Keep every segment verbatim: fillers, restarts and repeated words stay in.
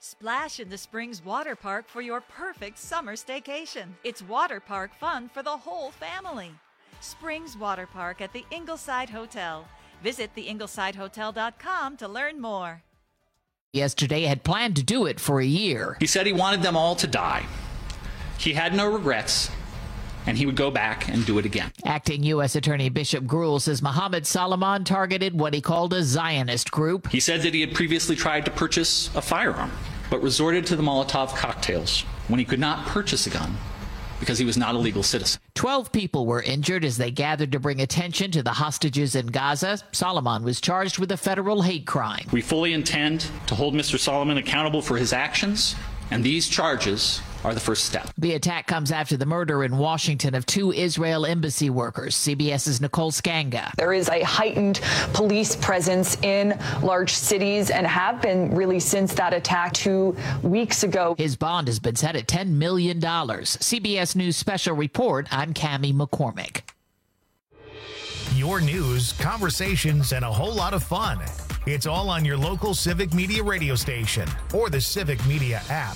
Splash in the Springs Water Park for your perfect summer staycation. It's water park fun for the whole family. Springs Water Park at the Ingleside Hotel. Visit the ingleside hotel dot com to learn more. Yesterday had planned to do it for a year. He said he wanted them all to die. He had no regrets, and he would go back and do it again. Acting U S Attorney Bishop Gruhl says Mohammed Salman targeted what he called a Zionist group. He said that he had previously tried to purchase a firearm, but resorted to the Molotov cocktails when he could not purchase a gun because he was not a legal citizen. Twelve people were injured as they gathered to bring attention to the hostages in Gaza. Solomon was charged with a federal hate crime. We fully intend to hold Mister Solomon accountable for his actions, and these charges are the first step. The attack comes after the murder in Washington of two Israel embassy workers. CBS's Nicole Skanga. There is a heightened police presence in large cities and have been really since that attack two weeks ago. His bond has been set at ten million dollars. C B S News Special Report, I'm Cammie McCormick. Your news, conversations, and a whole lot of fun. It's all on your local Civic Media radio station or the Civic Media app.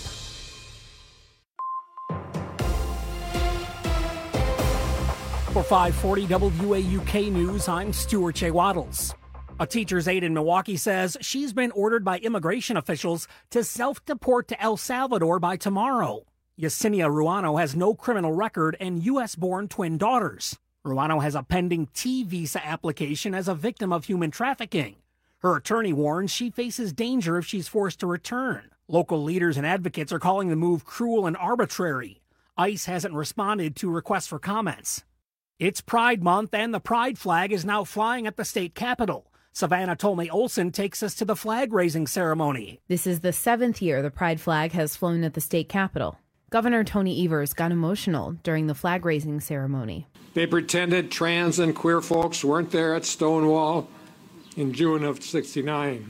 For five forty W A U K News, I'm Stuart J. Waddles. A teacher's aide in Milwaukee says she's been ordered by immigration officials to self-deport to El Salvador by tomorrow. Yesenia Ruano has no criminal record and U S-born twin daughters. Ruano has a pending T visa application as a victim of human trafficking. Her attorney warns she faces danger if she's forced to return. Local leaders and advocates are calling the move cruel and arbitrary. ICE hasn't responded to requests for comments. It's Pride Month, and the Pride flag is now flying at the state capitol. Savannah Tolme Olson takes us to the flag-raising ceremony. This is the seventh year the Pride flag has flown at the state capitol. Governor Tony Evers got emotional during the flag-raising ceremony. They pretended trans and queer folks weren't there at Stonewall in June of sixty-nine.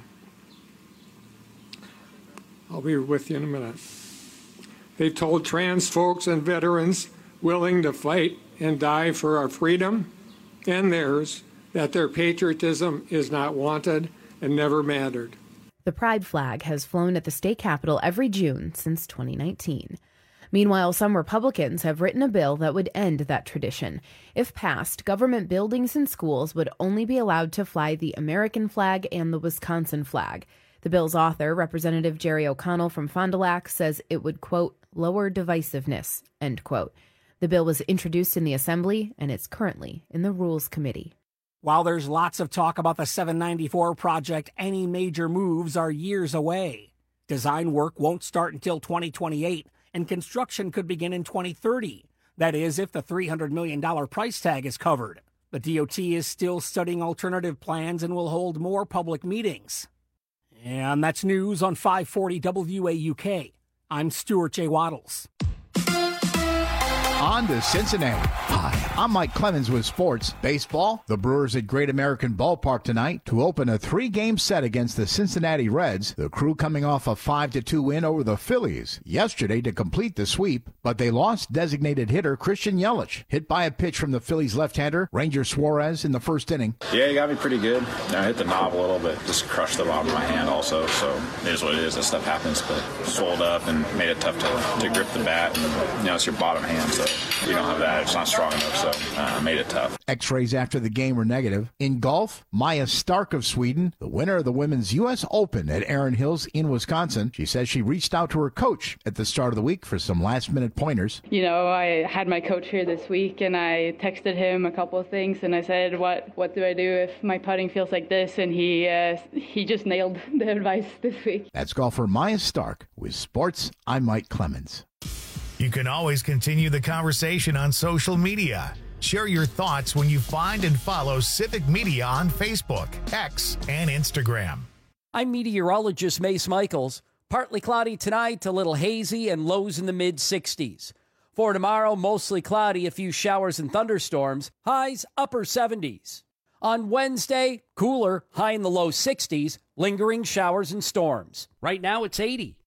I'll be with you in a minute. They told trans folks and veterans willing to fight and die for our freedom and theirs that their patriotism is not wanted and never mattered. The Pride flag has flown at the state capitol every June since twenty nineteen. Meanwhile, some Republicans have written a bill that would end that tradition. If passed, government buildings and schools would only be allowed to fly the American flag and the Wisconsin flag. The bill's author, Representative Jerry O'Connell from Fond du Lac, says it would, quote, lower divisiveness, end quote. The bill was introduced in the Assembly, and it's currently in the Rules Committee. While there's lots of talk about the seven ninety-four project, any major moves are years away. Design work won't start until twenty twenty-eight, and construction could begin in twenty thirty. That is, if the three hundred million dollars price tag is covered. The D O T is still studying alternative plans and will hold more public meetings. And that's news on five forty W A U K. I'm Stuart J. Waddles. On to Cincinnati. Hi, I'm Mike Clemens with sports. Baseball, the Brewers at Great American Ballpark tonight to open a three-game set against the Cincinnati Reds. The Crew coming off a five to two win over the Phillies yesterday to complete the sweep, but they lost designated hitter Christian Yelich, hit by a pitch from the Phillies left-hander Ranger Suarez in the first inning. Yeah, he got me pretty good. I hit the knob a little bit, just crushed the bottom of my hand also, so it is what it is. That stuff happens, but swelled up and made it tough to, to grip the bat. And, you know, it's your bottom hand, so you don't have that. It's not strong enough, so uh, made it tough. X-rays after the game were negative. In golf, Maja Stark of Sweden, the winner of the Women's U S Open at Erin Hills in Wisconsin. She says she reached out to her coach at the start of the week for some last-minute pointers. You know, I had my coach here this week, and I texted him a couple of things, and I said, what what do I do if my putting feels like this? And he, uh, he just nailed the advice this week. That's golfer Maja Stark. With sports, I'm Mike Clemens. You can always continue the conversation on social media. Share your thoughts when you find and follow Civic Media on Facebook, X, and Instagram. I'm meteorologist Mace Michaels. Partly cloudy tonight, a little hazy, and lows in the mid sixties. For tomorrow, mostly cloudy, a few showers and thunderstorms, highs upper seventies. On Wednesday, cooler, high in the low sixties, lingering showers and storms. Right now, it's eighty.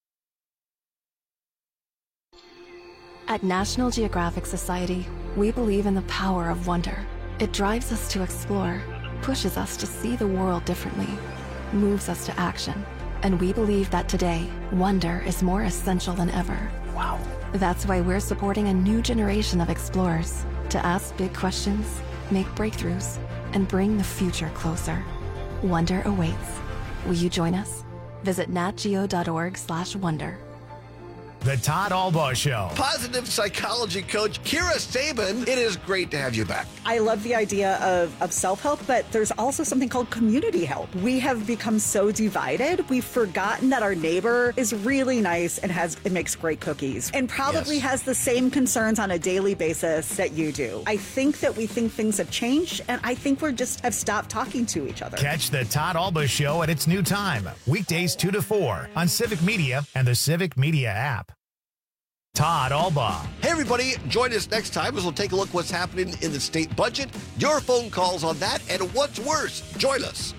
At National Geographic Society, we believe in the power of wonder. It drives us to explore, pushes us to see the world differently, moves us to action, And we believe that today, wonder is more essential than ever. Wow. That's why we're supporting a new generation of explorers to ask big questions, make breakthroughs, and bring the future closer. Wonder awaits. Will you join us? Visit natgeo.org slash wonder. The Todd Albaugh Show. Positive psychology coach Kira Sabin, it is great to have you back. I love the idea of, of self-help, but there's also something called community help. We have become so divided, we've forgotten that our neighbor is really nice and has and makes great cookies and probably yes. has the same concerns on a daily basis that you do. I think that we think things have changed, and I think we're just have stopped talking to each other. Catch the Todd Albaugh Show at its new time, weekdays two to four on Civic Media and the Civic Media app. Todd Albaugh. Hey, everybody. Join us next time as we'll take a look what's happening in the state budget, your phone calls on that, and what's worse. Join us.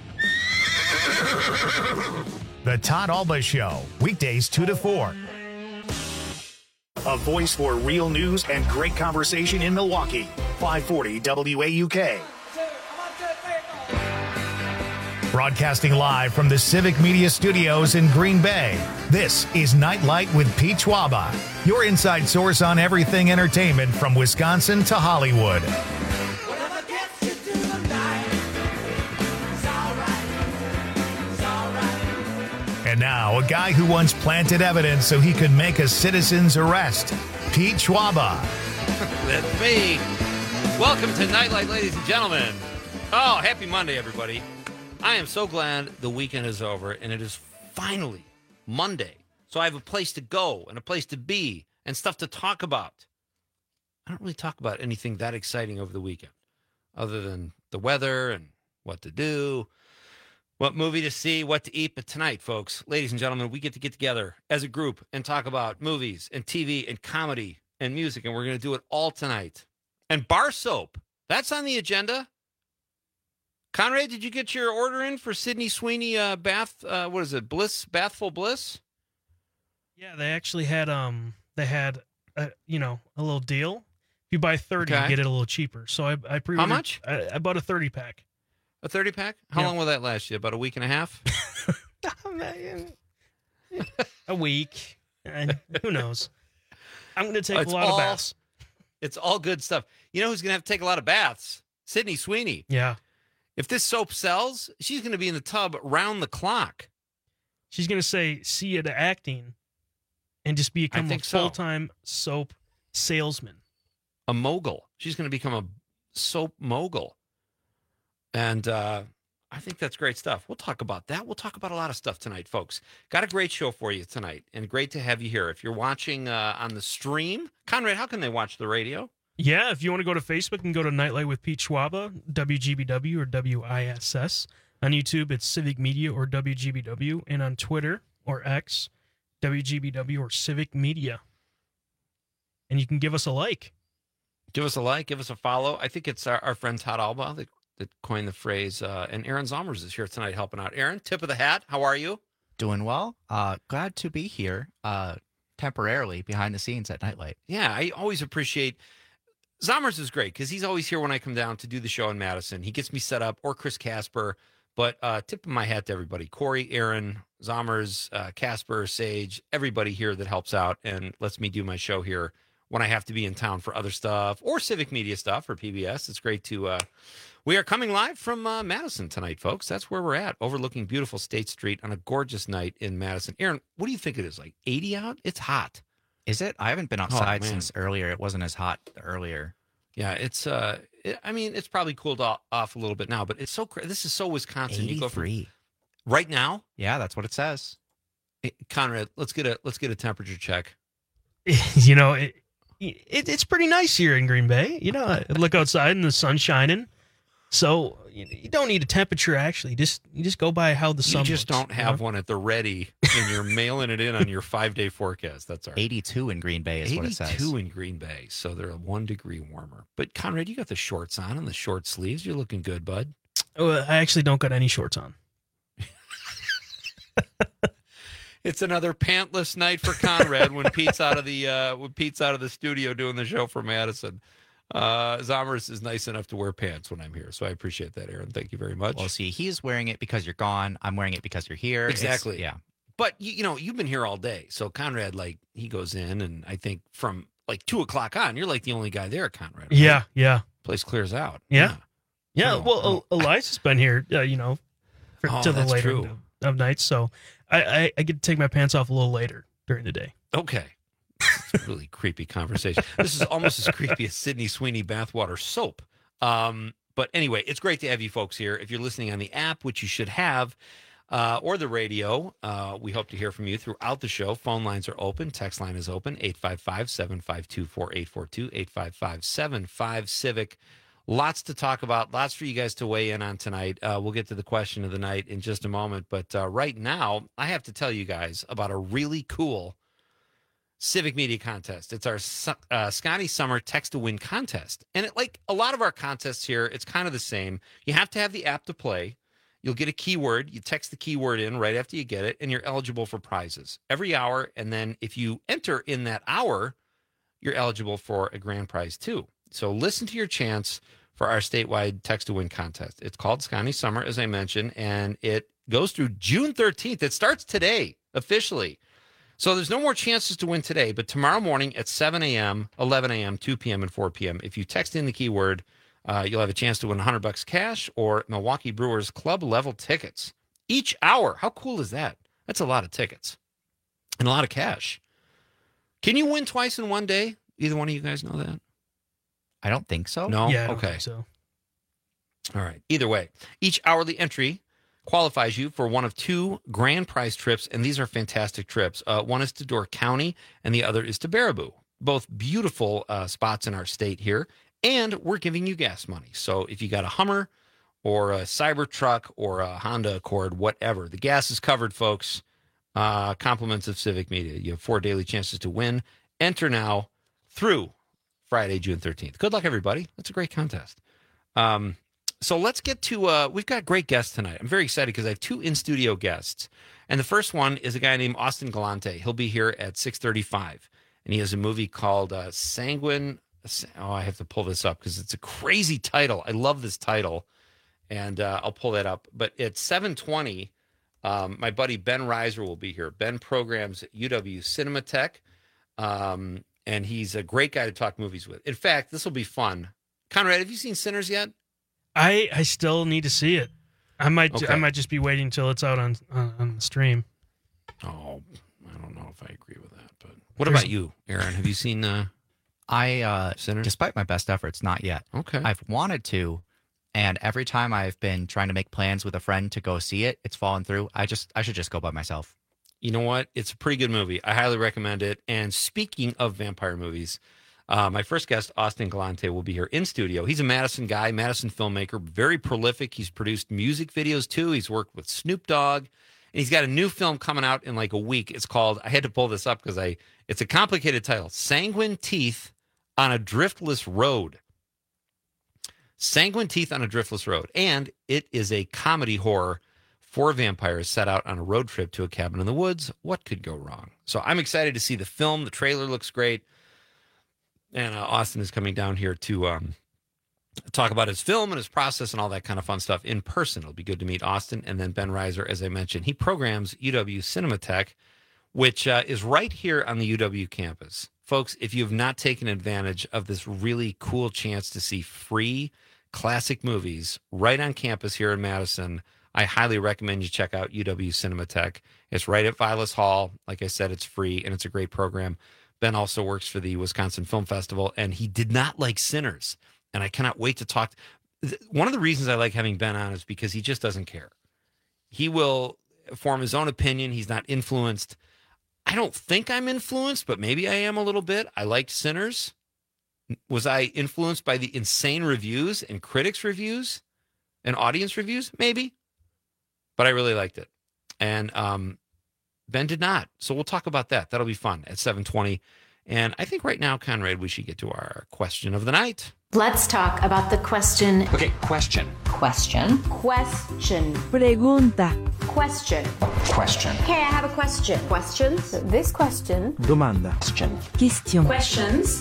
The Todd Albaugh Show, weekdays two to four. A voice for real news and great conversation in Milwaukee. five forty W A U K. Broadcasting live from the Civic Media Studios in Green Bay, this is Nightlight with Pete Schwaba, your inside source on everything entertainment from Wisconsin to Hollywood. And now, a guy who once planted evidence so he could make a citizen's arrest, Pete Schwaba. That's me. Welcome to Nightlight, ladies and gentlemen. Oh, happy Monday, everybody. I am so glad the weekend is over, and it is finally Monday. So I have a place to go and a place to be and stuff to talk about. I don't really talk about anything that exciting over the weekend, other than the weather and what to do, what movie to see, what to eat. But tonight, folks, ladies and gentlemen, we get to get together as a group and talk about movies and T V and comedy and music, and we're going to do it all tonight. And bar soap, that's on the agenda. Conrad, did you get your order in for Sydney Sweeney uh, bath? Uh, what is it? Bliss, Bathful Bliss? Yeah, they actually had um, they had a, you know a little deal. If you buy thirty, okay. you get it a little cheaper. So I I pre how much? I, I bought a thirty pack. A thirty pack? How yeah. long will that last you? About a week and a half? oh, man. a week. And who knows? I'm going to take it's a lot all, of baths. It's all good stuff. You know who's going to have to take a lot of baths? Sydney Sweeney. Yeah. If this soap sells, she's going to be in the tub round the clock. She's going to say, see you to acting, and just become a full-time so. soap salesman. A mogul. She's going to become a soap mogul. And uh, I think that's great stuff. We'll talk about that. We'll talk about a lot of stuff tonight, folks. Got a great show for you tonight, and great to have you here. If you're watching uh, on the stream, Conrad, how can they watch the radio? Yeah, if you want to go to Facebook and go to Nightlight with Pete Schwaba, W G B W or W I S S. On YouTube, it's Civic Media or W G B W. And on Twitter or X, W G B W or Civic Media. And you can give us a like. Give us a like, give us a follow. I think it's our, our friend Todd Albaugh that, that coined the phrase. Uh, and Aaron Zomers is here tonight helping out. Aaron, tip of the hat. How are you? Doing well. Uh, glad to be here uh, temporarily behind the scenes at Nightlight. Yeah, I always appreciate... Zomers is great because he's always here when I come down to do the show in Madison. He gets me set up, or Chris Casper. But uh, tip of my hat to everybody. Corey, Aaron, Zomers, uh, Casper, Sage, everybody here that helps out and lets me do my show here when I have to be in town for other stuff or Civic Media stuff for P B S. It's great to... Uh, we are coming live from uh, Madison tonight, folks. That's where we're at, overlooking beautiful State Street on a gorgeous night in Madison. Aaron, what do you think it is, like eighty out? It's hot. Is it? I haven't been outside oh, since earlier. It wasn't as hot earlier. Yeah, it's, uh, it, I mean, it's probably cooled off, off a little bit now, but it's so, this is so Wisconsin. You go from, right now? Yeah, that's what it says. Hey, Conrad, let's get a, let's get a temperature check. You know, it, it it's pretty nice here in Green Bay. You know, I look outside and the sun's shining. So you don't need a temperature, actually. You just you just go by how the sun You just looks, don't have you know? one at the ready, and you're mailing it in on your five-day forecast. That's all right. eighty-two in Green Bay is what it says. eighty-two in Green Bay, so they're one degree warmer. But, Conrad, you got the shorts on and the short sleeves. You're looking good, bud. Oh, I actually don't got any shorts on. It's another pantless night for Conrad when Pete's out of the uh, when Pete's out of the studio doing the show for Madison. Uh, Zomers is nice enough to wear pants when I'm here, so I appreciate that, Aaron. Thank you very much. Well, see, he's wearing it because you're gone. I'm wearing it because you're here. Exactly. It's, yeah. but you, you know, you've been here all day. So Conrad, like, he goes in, and I think from like two o'clock on, you're like the only guy there, Conrad. Right? Yeah, yeah. Place clears out. Yeah, yeah. Oh, well, oh. Elias has been here, uh, you know, for, Oh, till the that's later true. end of, of nights. So I, I, I get to take my pants off a little later during the day. Okay. It's a really creepy conversation. This is almost as creepy as Sydney Sweeney bathwater soap. Um, but anyway, it's great to have you folks here. If you're listening on the app, which you should have, uh, or the radio, uh, we hope to hear from you throughout the show. Phone lines are open. Text line is open, eight five five, seven five two, four eight four two, eight five five, seven five, Civic. Lots to talk about, lots for you guys to weigh in on tonight. Uh, we'll get to the question of the night in just a moment. But uh, right now, I have to tell you guys about a really cool Civic Media contest. It's our uh, Scotty Summer Text to Win contest. And it, like a lot of our contests here, it's kind of the same. You have to have the app to play. You'll get a keyword. You text the keyword in right after you get it, and you're eligible for prizes every hour. And then if you enter in that hour, you're eligible for a grand prize too. So listen to your chance for our statewide Text to Win contest. It's called Scotty Summer, as I mentioned, and it goes through June thirteenth. It starts today, officially. So there's no more chances to win today, but tomorrow morning at seven a.m., eleven a.m., two p.m., and four p.m., if you text in the keyword, uh, you'll have a chance to win one hundred bucks cash or Milwaukee Brewers club level tickets each hour. How cool is that? That's a lot of tickets and a lot of cash. Can you win twice in one day? Either one of you guys know that? I don't think so. No? Yeah, I don't okay. think so. All right. Either way, each hourly entry qualifies you for one of two grand prize trips, and these are fantastic trips. Uh, one is to Door County, and the other is to Baraboo. Both beautiful uh, spots in our state here, and we're giving you gas money. So if you got a Hummer or a Cybertruck or a Honda Accord, whatever, the gas is covered, folks. Uh, compliments of Civic Media. You have four daily chances to win. Enter now through Friday, June thirteenth. Good luck, everybody. That's a great contest. Um, so let's get to, uh, we've got great guests tonight. I'm very excited because I have two in-studio guests. And the first one is a guy named Austin Galante. He'll be here at six thirty-five. And he has a movie called uh, Sanguine. Oh, I have to pull this up because it's a crazy title. I love this title. And uh, I'll pull that up. But at seven twenty, um, my buddy Ben Reiser will be here. Ben programs at U W Cinematech. Um, and he's a great guy to talk movies with. In fact, this will be fun. Conrad, have you seen Sinners yet? I I still need to see it. I might Okay. I might just be waiting until it's out on on, on the stream. Oh, I don't know if I agree with that. But what about you, Aaron? Have you seen uh, I, uh, Sinners? despite my best efforts, not yet. Okay. I've wanted to, and every time I've been trying to make plans with a friend to go see it, it's fallen through. I just, I should just go by myself. You know what? It's a pretty good movie. I highly recommend it. And speaking of vampire movies, uh, my first guest, Austin Galante, will be here in studio. He's a Madison guy, Madison filmmaker, very prolific. He's produced music videos too. He's worked with Snoop Dogg, and he's got a new film coming out in like a week. It's called, I had to pull this up because I, it's a complicated title, Sanguine Teeth on a Driftless Road. Sanguine Teeth on a Driftless Road. And it is a comedy horror. Four vampires set out on a road trip to a cabin in the woods. What could go wrong? So I'm excited to see the film. The trailer looks great. And uh, Austin is coming down here to um, talk about his film and his process and all that kind of fun stuff in person. It'll be good to meet Austin. And then Ben Reiser, as I mentioned, he programs U W Cinematech, which uh, is right here on the U W campus. Folks, if you have not taken advantage of this really cool chance to see free classic movies right on campus here in Madison, I highly recommend you check out U W Cinematech. It's right at Vilas Hall. Like I said, it's free, and it's a great program. Ben also works for the Wisconsin Film Festival, and he did not like Sinners, and I cannot wait to talk. One of the reasons I like having Ben on is because he just doesn't care. He will form his own opinion. He's not influenced. I don't think I'm influenced, but maybe I am a little bit. I liked Sinners. Was I influenced by the insane reviews and critics' reviews and audience reviews? Maybe. But I really liked it. And um, Ben did not. So we'll talk about that. That'll be fun at seven twenty. And I think right now, Conrad, we should get to our question of the night. Let's talk about the question. Okay, question. Question. Question. Pregunta. Question. Question. Okay, I have a question. Questions? This question. Domanda. Question. Question. Questions.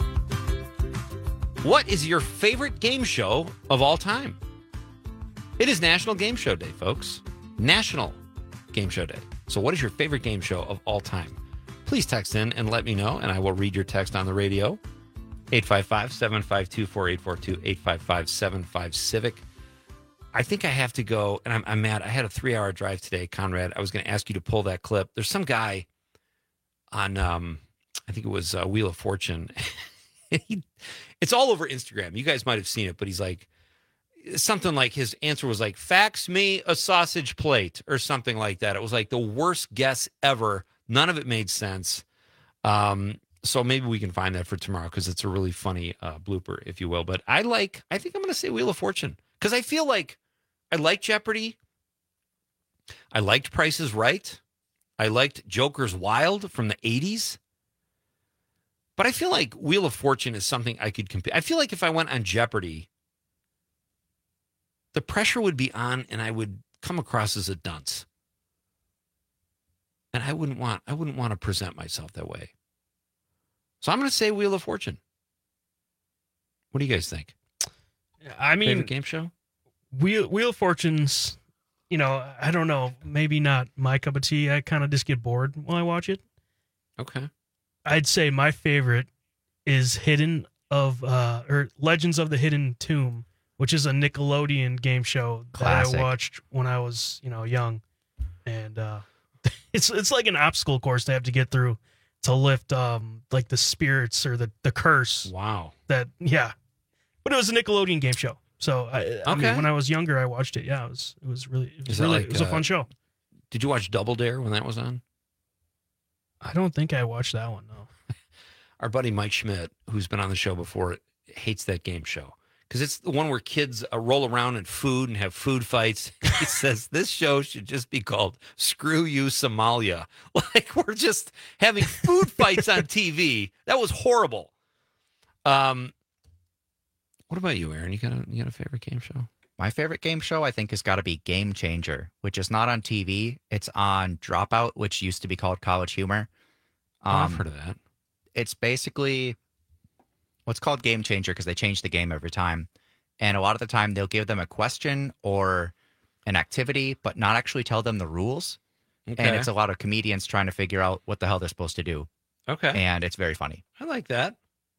What is your favorite game show of all time? It is National Game Show Day, folks. National Game Show Day. So what is your favorite game show of all time? Please text in and let me know, and I will read your text on the radio. eight five five, seven five two, four eight four two, eight five five, seven five, Civic. I think I have to go, and I'm, I'm mad. I had a three-hour drive today, Conrad. I was going to ask you to pull that clip. There's some guy on, um, I think it was uh, Wheel of Fortune. he, it's all over Instagram. You guys might have seen it, but he's like, something like his answer was like, fax me a sausage plate or something like that. It was like the worst guess ever. None of it made sense. Um, so maybe we can find that for tomorrow because it's a really funny uh, blooper, if you will. But I like, I think I'm going to say Wheel of Fortune because I feel like I like Jeopardy. I liked Price is Right. I liked Joker's Wild from the eighties. But I feel like Wheel of Fortune is something I could compete. I feel like if I went on Jeopardy, the pressure would be on and I would come across as a dunce. And I wouldn't want I wouldn't want to present myself that way. So I'm going to say Wheel of Fortune. What do you guys think? I mean, favorite game show? Wheel Wheel of Fortune's, you know, I don't know, maybe not my cup of tea. I kind of just get bored when I watch it. Okay. I'd say my favorite is Hidden of uh or Legends of the Hidden Tomb, which is a Nickelodeon game show Classic. that I watched when I was, you know, young. And uh, it's it's like an obstacle course they have to get through to lift um like the spirits or the, the curse. Wow. That yeah. But it was a Nickelodeon game show. So I, I Okay. mean, when I was younger I watched it. Yeah, it was it was really it was Is that really like, it was a uh, fun show. Did you watch Double Dare when that was on? I don't think I watched that one, no. Our buddy Mike Schmidt, who's been on the show before, hates that game show. Because it's the one where kids uh, roll around in food and have food fights. He says this show should just be called Screw You Somalia. Like we're just having food fights on T V. That was horrible. Um, what about you, Aaron? You got a you got a favorite game show? My favorite game show, I think, has got to be Game Changer, which is not on T V. It's on Dropout, which used to be called College Humor. Oh, I've Um, heard of that. It's basically what's called Game Changer because they change the game every time. And a lot of the time, they'll give them a question or an activity, but not actually tell them the rules. Okay. And it's a lot of comedians trying to figure out what the hell they're supposed to do. Okay. And it's very funny. I like that.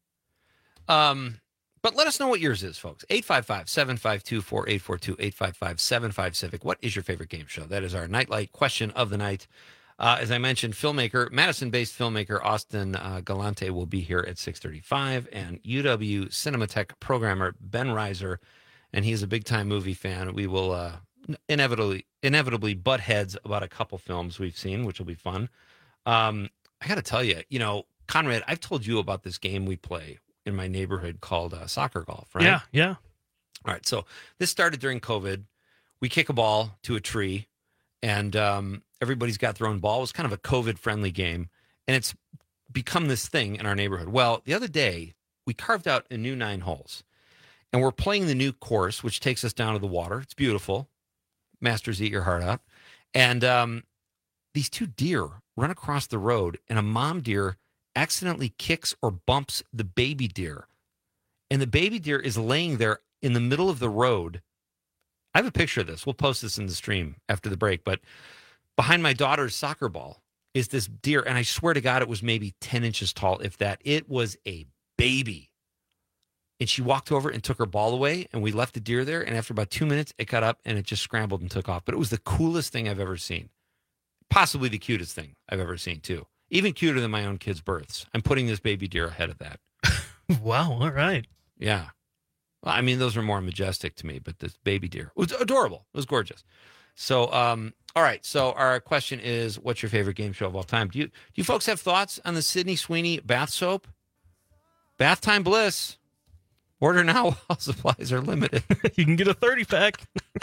Um, but let us know what yours is, folks. eight five five, seven five two, four eight four two, eight five five, seven five Civic. What is your favorite game show? That is our Nightlight question of the night. Uh, as I mentioned, filmmaker, Madison-based filmmaker Austin uh, Galante will be here at six thirty-five, and U W Cinematech programmer Ben Reiser, and he's a big-time movie fan. We will uh, inevitably inevitably butt heads about a couple films we've seen, which will be fun. Um, I got to tell you, you know, Conrad, I've told you about this game we play in my neighborhood called uh, soccer golf, right? Yeah, yeah. All right, so this started during COVID. We kick a ball to a tree, and um, everybody's got their own ball. It was kind of a COVID-friendly game, and it's become this thing in our neighborhood. Well, the other day, we carved out a new nine holes, and we're playing the new course, which takes us down to the water. It's beautiful. Masters, eat your heart out. And um, these two deer run across the road, and a mom deer accidentally kicks or bumps the baby deer. And the baby deer is laying there in the middle of the road. I have a picture of this. We'll post this in the stream after the break. But behind my daughter's soccer ball is this deer. And I swear to God, it was maybe ten inches tall, if that. It was a baby. And she walked over and took her ball away. And we left the deer there. And after about two minutes, it got up and it just scrambled and took off. But it was the coolest thing I've ever seen. Possibly the cutest thing I've ever seen, too. Even cuter than my own kids' births. I'm putting this baby deer ahead of that. Wow, all right. Yeah. Well, I mean, those are more majestic to me, but this baby deer was adorable. It was gorgeous. So, um, all right. So our question is, what's your favorite game show of all time? Do you do you folks have thoughts on the Sydney Sweeney bath soap? Bath Time Bliss. Order now while supplies are limited. You can get a thirty pack.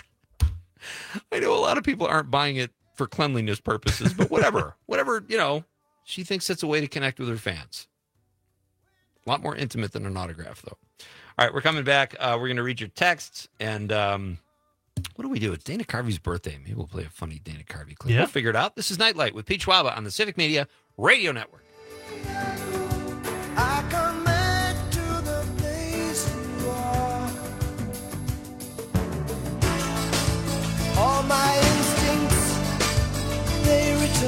I know a lot of people aren't buying it for cleanliness purposes, but whatever. whatever, you know, she thinks it's a way to connect with her fans. A lot more intimate than an autograph, though. All right, we're coming back. Uh, we're going to read your texts. And um, what do we do? It's Dana Carvey's birthday. Maybe we'll play a funny Dana Carvey clip. Yeah. We'll figure it out. This is Nightlight with Pete Schwaba on the Civic Media Radio Network. I come back to the place you are. All my instincts, they return.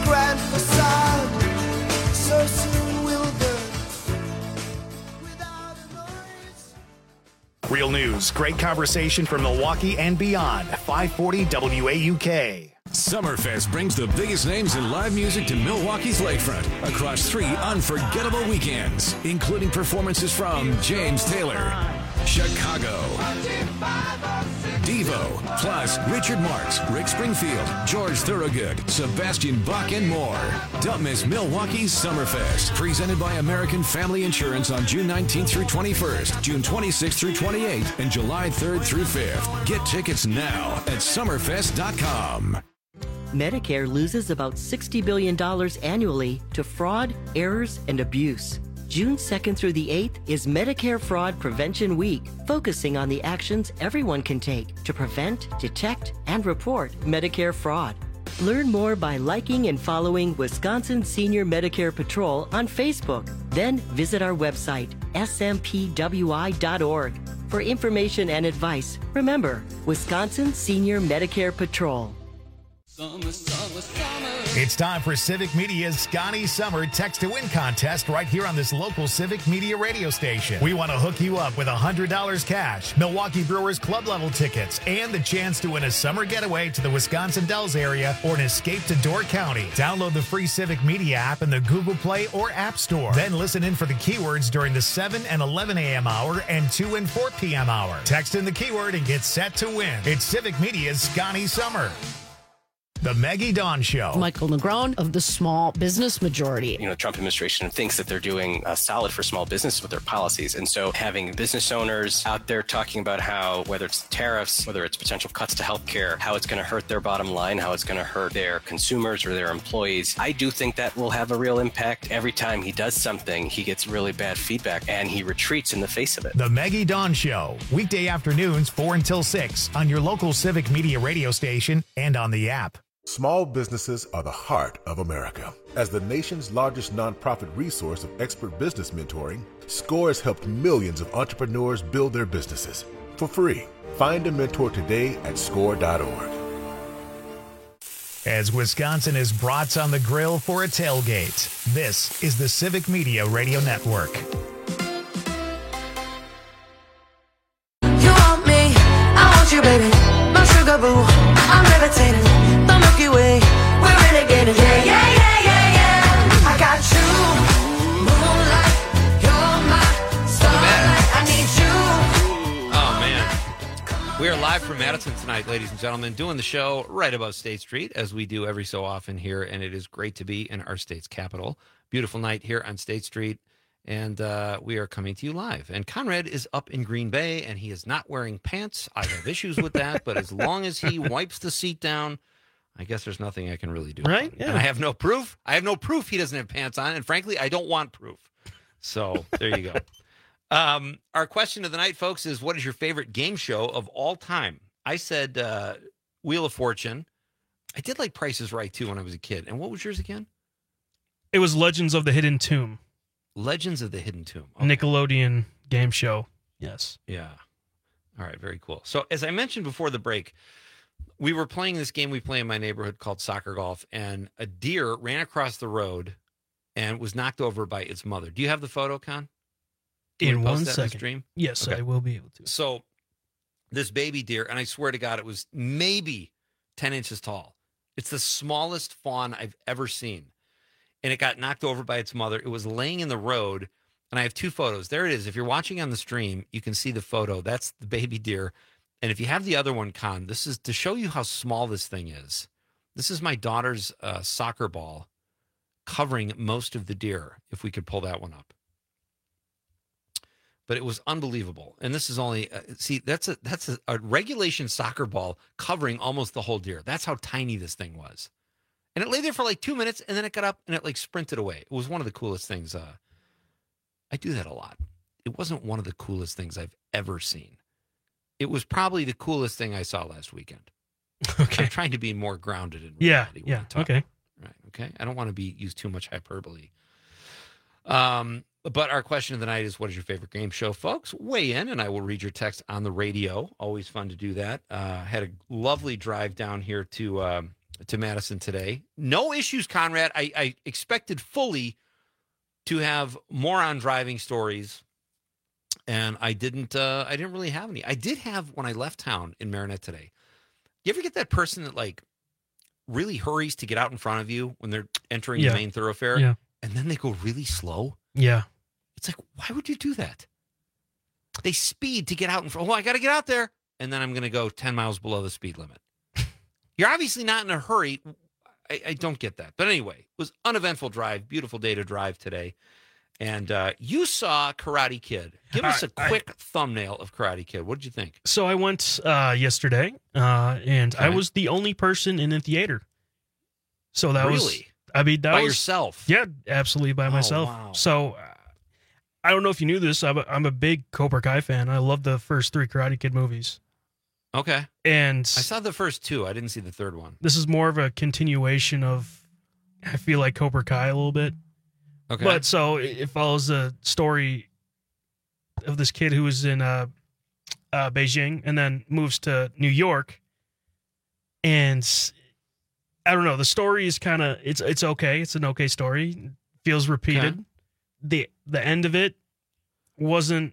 grand facade. So soon we'll burn without a noise. Real news, great conversation from Milwaukee and beyond. five forty W A U K. Summerfest brings the biggest names in live music to Milwaukee's lakefront across three unforgettable weekends, including performances from James Taylor, Chicago, Devo, plus Richard Marx, Rick Springfield, George Thorogood, Sebastian Bach, and more. Don't miss Milwaukee's Summerfest, presented by American Family Insurance on June nineteenth through twenty-first, June twenty-sixth through twenty-eighth, and July third through fifth. Get tickets now at summerfest dot com. Medicare loses about sixty billion dollars annually to fraud, errors, and abuse. June second through the eighth is Medicare Fraud Prevention Week, focusing on the actions everyone can take to prevent, detect, and report Medicare fraud. Learn more by liking and following Wisconsin Senior Medicare Patrol on Facebook. Then visit our website, S M P W I dot org. For information and advice, remember, Wisconsin Senior Medicare Patrol. Summer, summer, summer. It's time for Civic Media's Scotty Summer Text to Win contest right here on this local Civic Media radio station. We want to hook you up with one hundred dollars cash, Milwaukee Brewers club level tickets, and the chance to win a summer getaway to the Wisconsin Dells area or an escape to Door County. Download the free Civic Media app in the Google Play or App Store. Then listen in for the keywords during the seven and eleven a.m. hour and two and four p.m. hour. Text in the keyword and get set to win. It's Civic Media's Scotty Summer. The Maggie Dawn Show. Michael Negron of the Small Business Majority. You know, the Trump administration thinks that they're doing uh, solid for small business with their policies. And so having business owners out there talking about how, whether it's tariffs, whether it's potential cuts to healthcare, how it's going to hurt their bottom line, how it's going to hurt their consumers or their employees, I do think that will have a real impact. Every time he does something, he gets really bad feedback and he retreats in the face of it. The Maggie Dawn Show. Weekday afternoons, four until six on your local Civic Media radio station and on the app. Small businesses are the heart of America. As the nation's largest nonprofit resource of expert business mentoring, SCORE has helped millions of entrepreneurs build their businesses for free. Find a mentor today at score dot org. As Wisconsin is brats on the grill for a tailgate, this is the Civic Media Radio Network. You want me, I want you, baby. My sugar boo, I'm levitating. The Milky Way, we're renegading. Yeah, yeah, yeah, yeah, yeah. I got you, moonlight, you're my starlight. I need you. Oh, man. We are live from Madison tonight, ladies and gentlemen, doing the show right above State Street, as we do every so often here, and it is great to be in our state's capital. Beautiful night here on State Street, and uh, we are coming to you live. And Conrad is up in Green Bay, and he is not wearing pants. I have issues with that, but as long as he wipes the seat down, I guess there's nothing I can really do. Right? Yeah. And I have no proof. I have no proof he doesn't have pants on. And frankly, I don't want proof. So there you go. Um, our question of the night, folks, is what is your favorite game show of all time? I said uh, Wheel of Fortune. I did like Price is Right, too, when I was a kid. And what was yours again? It was Legends of the Hidden Tomb. Legends of the Hidden Tomb. Okay. Nickelodeon game show. Yes. Yeah. All right. Very cool. So as I mentioned before the break, we were playing this game we play in my neighborhood called soccer golf, and a deer ran across the road and was knocked over by its mother. Do you have the photo, Con? Can In we post one that second. In the stream? Yes, Okay. I will be able to. So this baby deer, and I swear to God, it was maybe ten inches tall. It's the smallest fawn I've ever seen. And it got knocked over by its mother. It was laying in the road, and I have two photos. There it is. If you're watching on the stream, you can see the photo. That's the baby deer. And if you have the other one, Con, this is to show you how small this thing is. This is my daughter's uh, soccer ball covering most of the deer, if we could pull that one up. But it was unbelievable. And this is only, uh, see, that's a that's a, a regulation soccer ball covering almost the whole deer. That's how tiny this thing was. And it lay there for like two minutes, and then it got up and it like sprinted away. It was one of the coolest things. Uh, I do that a lot. It wasn't one of the coolest things I've ever seen. It was probably the coolest thing I saw last weekend. Okay. I'm trying to be more grounded in Yeah, reality. when yeah, I talk. okay. Right, okay. I don't want to be use too much hyperbole. Um, but our question of the night is, what is your favorite game show, folks? Weigh in, and I will read your text on the radio. Always fun to do that. Uh, had a lovely drive down here to um, to Madison today. No issues, Conrad. I, I expected fully to have moron driving stories, and I didn't. Uh, I didn't really have any. I did have when I left town in Marinette today. You ever get that person that like really hurries to get out in front of you when they're entering Yeah. the main thoroughfare, Yeah. and then they go really slow? Yeah. It's like, why would you do that? They speed to get out in front. Oh, I got to get out there, and then I'm going to go ten miles below the speed limit. You're obviously not in a hurry. I, I don't get that. But anyway, it was uneventful drive. Beautiful day to drive today. And uh, you saw Karate Kid. Give us a I- I- quick thumbnail of Karate Kid. What did you think? So I went uh, yesterday, uh, and I Okay. was the only person in the theater. So that was, Really? I mean, that By was yourself? Yeah, absolutely by Oh, myself. wow. So uh, I don't know if you knew this. I'm a, I'm a big Cobra Kai fan. I love the first three Karate Kid movies. Okay. And I saw the first two. I didn't see the third one. this is more of a continuation of, I feel like Cobra Kai a little bit. Okay. But so it it follows the story of this kid who was in uh, uh, Beijing and then moves to New York. And s- I don't know. The story is kind of it's it's okay. It's an okay story. Feels repeated. Okay. the The end of it wasn't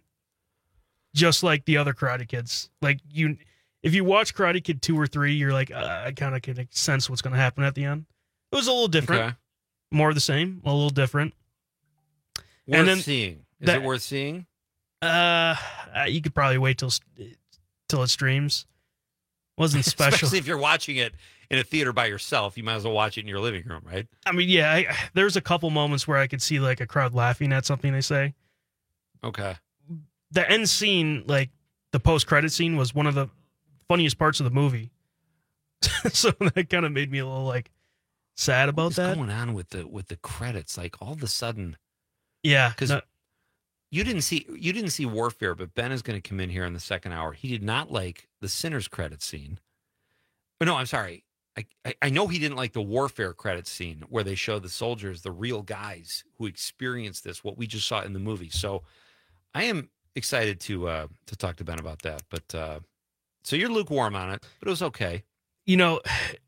just like the other Karate Kids. Like you, if you watch Karate Kid two or three, you're like, uh, I kind of can sense what's going to happen at the end. It was a little different, Okay. more of the same, a little different. Worth And then seeing. Is that- it worth seeing? Uh, uh, you could probably wait till till it streams. Wasn't special. Especially if you're watching it in a theater by yourself. You might as well watch it in your living room, right? I mean, yeah, I, there's a couple moments where I could see like a crowd laughing at something they say. Okay. The end scene, like the post credit scene, was one of the funniest parts of the movie. So that kind of made me a little like sad about What's that. going on with the with the credits? Like all of a sudden, Yeah, because no- you didn't see you didn't see Warfare, but Ben is going to come in here in the second hour. He did not like the Sinners credit scene. But no, I'm sorry. I, I I know he didn't like the Warfare credit scene where they show the soldiers, the real guys who experienced this, what we just saw in the movie. So I am excited to uh, to talk to Ben about that. But uh, so you're lukewarm on it, but it was okay. you know,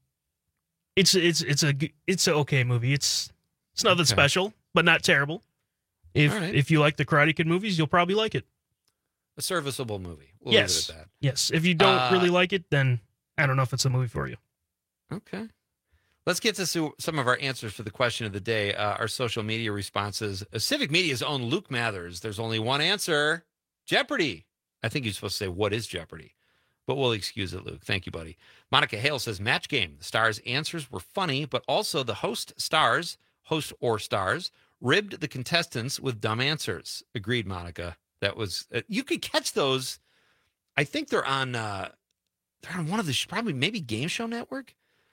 it's it's it's a g- it's a okay movie. It's it's nothing Okay. special, but not terrible. If All right. if you like the Karate Kid movies, you'll probably like it. A serviceable movie. We'll yes, leave it at that. yes. If you don't Uh, really like it, then I don't know if it's a movie for you. Okay. Let's get to su- some of our answers for the question of the day. Uh, our social media responses. Uh, Civic Media's own Luke Mathers. There's only one answer. Jeopardy. I think you're supposed to say, what is Jeopardy? But we'll excuse it, Luke. Thank you, buddy. Monica Hale says, match game. The stars' answers were funny, but also the host stars, host or stars, ribbed the contestants with dumb answers. Agreed, Monica. That was, uh, you could catch those. I think they're on, uh, they're on one of the, sh- probably maybe Game Show Network.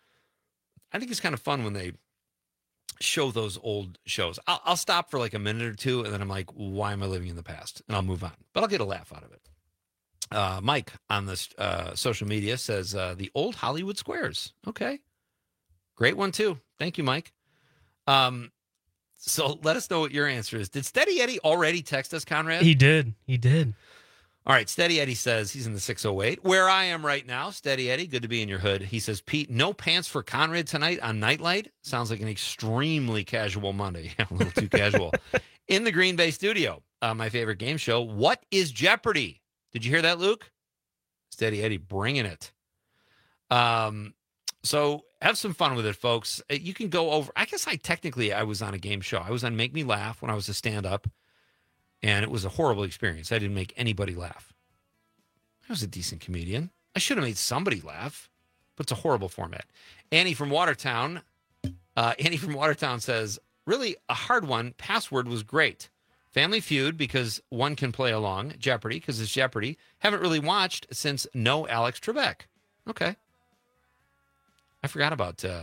I think it's kind of fun when they show those old shows. I'll, I'll stop for like a minute or two, and then I'm like, why am I living in the past? And I'll move on. But I'll get a laugh out of it. Uh, Mike on this uh, social media says, uh, the old Hollywood Squares. Okay. Great one, too. Thank you, Mike. Um, so let us know what your answer is. Did Steady Eddie already text us, Conrad? He did. He did. All right, Steady Eddie says he's in the six oh eight. Where I am right now, Steady Eddie, good to be in your hood. He says, Pete, no pants for Conrad tonight on Nightlight. Sounds like an extremely casual Monday. A little too casual. In the Green Bay studio, uh, my favorite game show. What is Jeopardy? Did you hear that, Luke? Steady Eddie bringing it. Um, so have some fun with it, folks. Uh, You can go over. I guess I technically I was on a game show. I was on Make Me Laugh when I was a stand-up. And it was a horrible experience. I didn't make anybody laugh. I was a decent comedian. I should have made somebody laugh, but it's a horrible format. Annie from Watertown, uh, Annie from Watertown says, really a hard one. Password was great. Family Feud, because one can play along. Jeopardy, because it's Jeopardy. Haven't really watched since No Alex Trebek. Okay. I forgot about uh,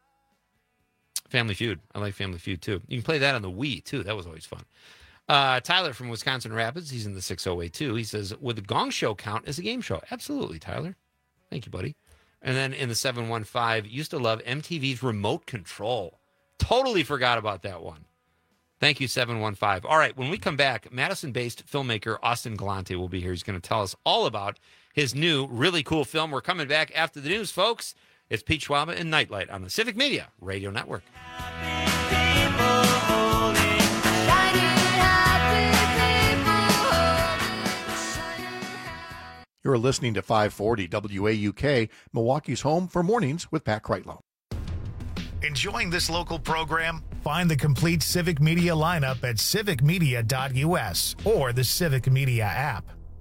Family Feud. I like Family Feud, too. You can play that on the Wii, too. That was always fun. Uh, Tyler from Wisconsin Rapids, he's in the six oh eight too. He says, would the Gong Show count as a game show? Absolutely, Tyler. Thank you, buddy. And then in the seven one five, used to love M T V's Remote Control. Totally forgot about that one. Thank you, seven one five. All right, when we come back, Madison-based filmmaker Austin Galante will be here. He's going to tell us all about his new, really cool film. We're coming back after the news, folks. It's Pete Schwaba and Nightlight on the Civic Media Radio Network. You're listening to five forty W A U K, Milwaukee's home for mornings with Pat Kreitlow. Enjoying this local program? Find the complete Civic Media lineup at civic media dot U S or the Civic Media app.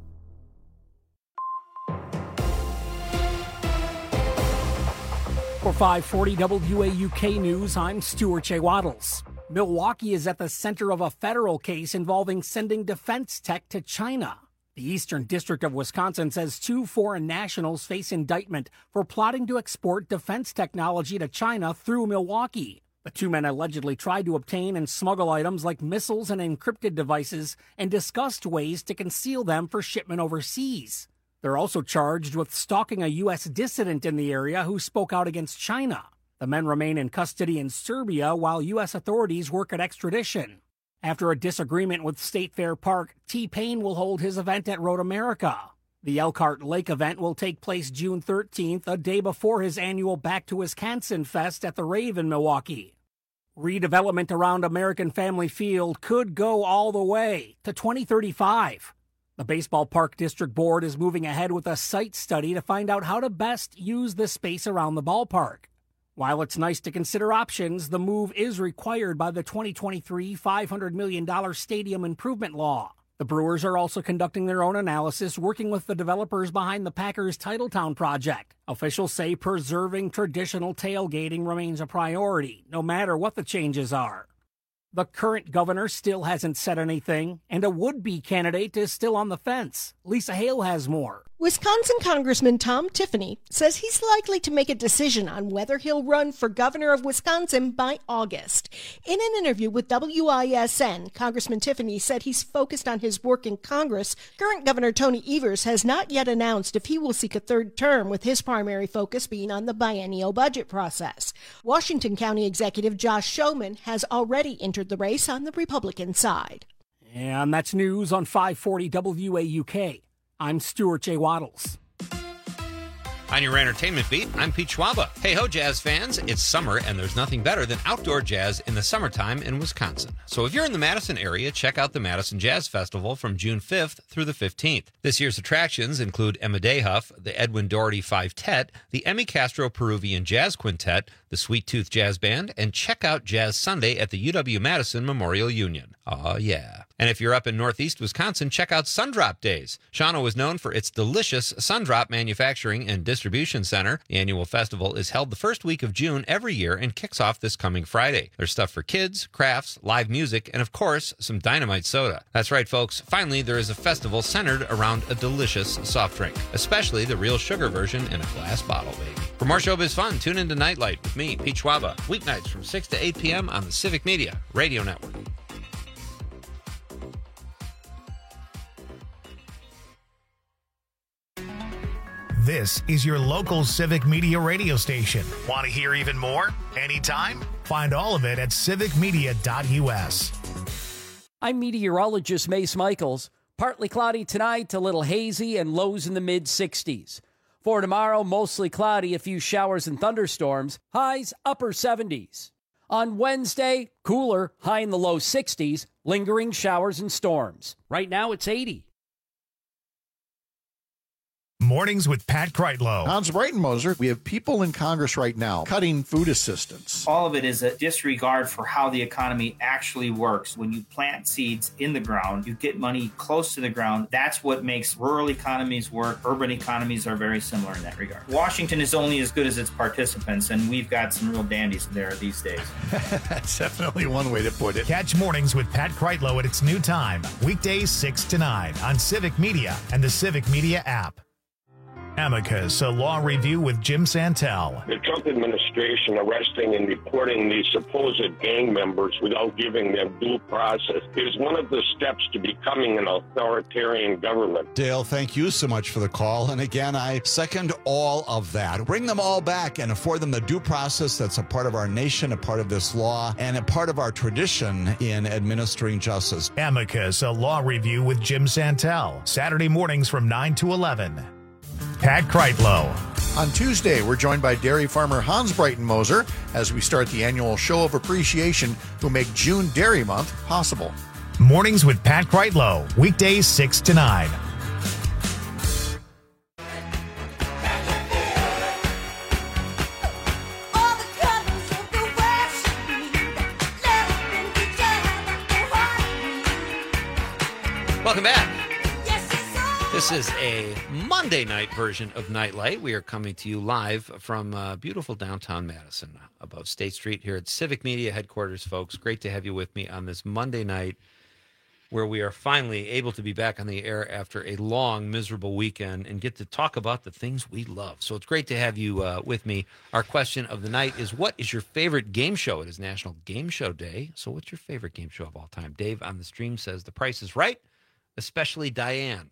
For five forty W A U K News, I'm Stuart J. Waddles. Milwaukee is at the center of a federal case involving sending defense tech to China. The Eastern District of Wisconsin says two foreign nationals face indictment for plotting to export defense technology to China through Milwaukee. The two men allegedly tried to obtain and smuggle items like missiles and encrypted devices and discussed ways to conceal them for shipment overseas. They're also charged with stalking a U S dissident in the area who spoke out against China. The men remain in custody in Serbia while U S authorities work at extradition. After a disagreement with State Fair Park, T-Pain will hold his event at Road America. The Elkhart Lake event will take place June thirteenth, a day before his annual Back to Wisconsin Fest at the Rave in Milwaukee. Redevelopment around American Family Field could go all the way to twenty thirty-five. The Baseball Park District Board is moving ahead with a site study to find out how to best use the space around the ballpark. While it's nice to consider options, the move is required by the twenty twenty-three five hundred million dollars Stadium Improvement Law. The Brewers are also conducting their own analysis, working with the developers behind the Packers Titletown project. Officials say preserving traditional tailgating remains a priority, no matter what the changes are. The current governor still hasn't said anything, and a would-be candidate is still on the fence. Lisa Hale has more. Wisconsin Congressman Tom Tiffany says he's likely to make a decision on whether he'll run for governor of Wisconsin by August. In an interview with W I S N, Congressman Tiffany said he's focused on his work in Congress. Current Governor Tony Evers has not yet announced if he will seek a third term, with his primary focus being on the biennial budget process. Washington County Executive Josh Showman has already entered the race on the Republican side. And that's news on five forty W A U K. I'm Stuart J. Waddles. On your entertainment beat, I'm Pete Schwaba. Hey ho, jazz fans. It's summer, and there's nothing better than outdoor jazz in the summertime in Wisconsin. So if you're in the Madison area, check out the Madison Jazz Festival from June fifth through the fifteenth. This year's attractions include Emma Dayhuff, the Edwin Doherty Five-Tet, the Emmy Castro Peruvian Jazz Quintet, the Sweet Tooth Jazz Band, and check out Jazz Sunday at the U W-Madison Memorial Union. Aw, yeah. And if you're up in northeast Wisconsin, check out Sundrop Days. Shawano is known for its delicious Sundrop Manufacturing and Distribution Center. The annual festival is held the first week of June every year and kicks off this coming Friday. There's stuff for kids, crafts, live music, and of course, some dynamite soda. That's right, folks. Finally, there is a festival centered around a delicious soft drink, especially the real sugar version in a glass bottle, baby. For more showbiz fun, tune into Nightlight with me, Pete Schwaba, weeknights from six to eight p.m. on the Civic Media Radio Network. This is your local Civic Media radio station. Want to hear even more? Anytime? Find all of it at civic media dot U S. I'm meteorologist Mace Michaels. Partly cloudy tonight, a little hazy, and lows in the mid sixties. For tomorrow, mostly cloudy, a few showers and thunderstorms, highs upper seventies. On Wednesday, cooler, high in the low sixties, lingering showers and storms. Right now, it's eighty. Mornings with Pat Kreitlow. Hans Breitenmoser, we have people in Congress right now cutting food assistance. All of it is a disregard for how the economy actually works. When you plant seeds in the ground, you get money close to the ground. That's what makes rural economies work. Urban economies are very similar in that regard. Washington is only as good as its participants, and we've got some real dandies there these days. That's definitely one way to put it. Catch Mornings with Pat Kreitlow at its new time, weekdays six to nine on Civic Media and the Civic Media app. Amicus, a law review with Jim Santel. The Trump administration arresting and deporting these supposed gang members without giving them due process is one of the steps to becoming an authoritarian government. Dale, thank you so much for the call. And again, I second all of that. Bring them all back and afford them the due process that's a part of our nation, a part of this law, and a part of our tradition in administering justice. Amicus, a law review with Jim Santel. Saturday mornings from nine to eleven. Pat Kreitlow. On Tuesday, we're joined by dairy farmer Hans Breitenmoser as we start the annual Show of Appreciation who make June Dairy Month possible. Mornings with Pat Kreitlow, weekdays six to nine. Welcome back. This is a Monday night version of Nightlight. We are coming to you live from uh, beautiful downtown Madison, above State Street here at Civic Media headquarters, folks. Great to have you with me on this Monday night where we are finally able to be back on the air after a long, miserable weekend and get to talk about the things we love. So it's great to have you uh, with me. Our question of the night is, what is your favorite game show? It is National Game Show Day. So what's your favorite game show of all time? Dave on the stream says The Price is Right, especially Diane.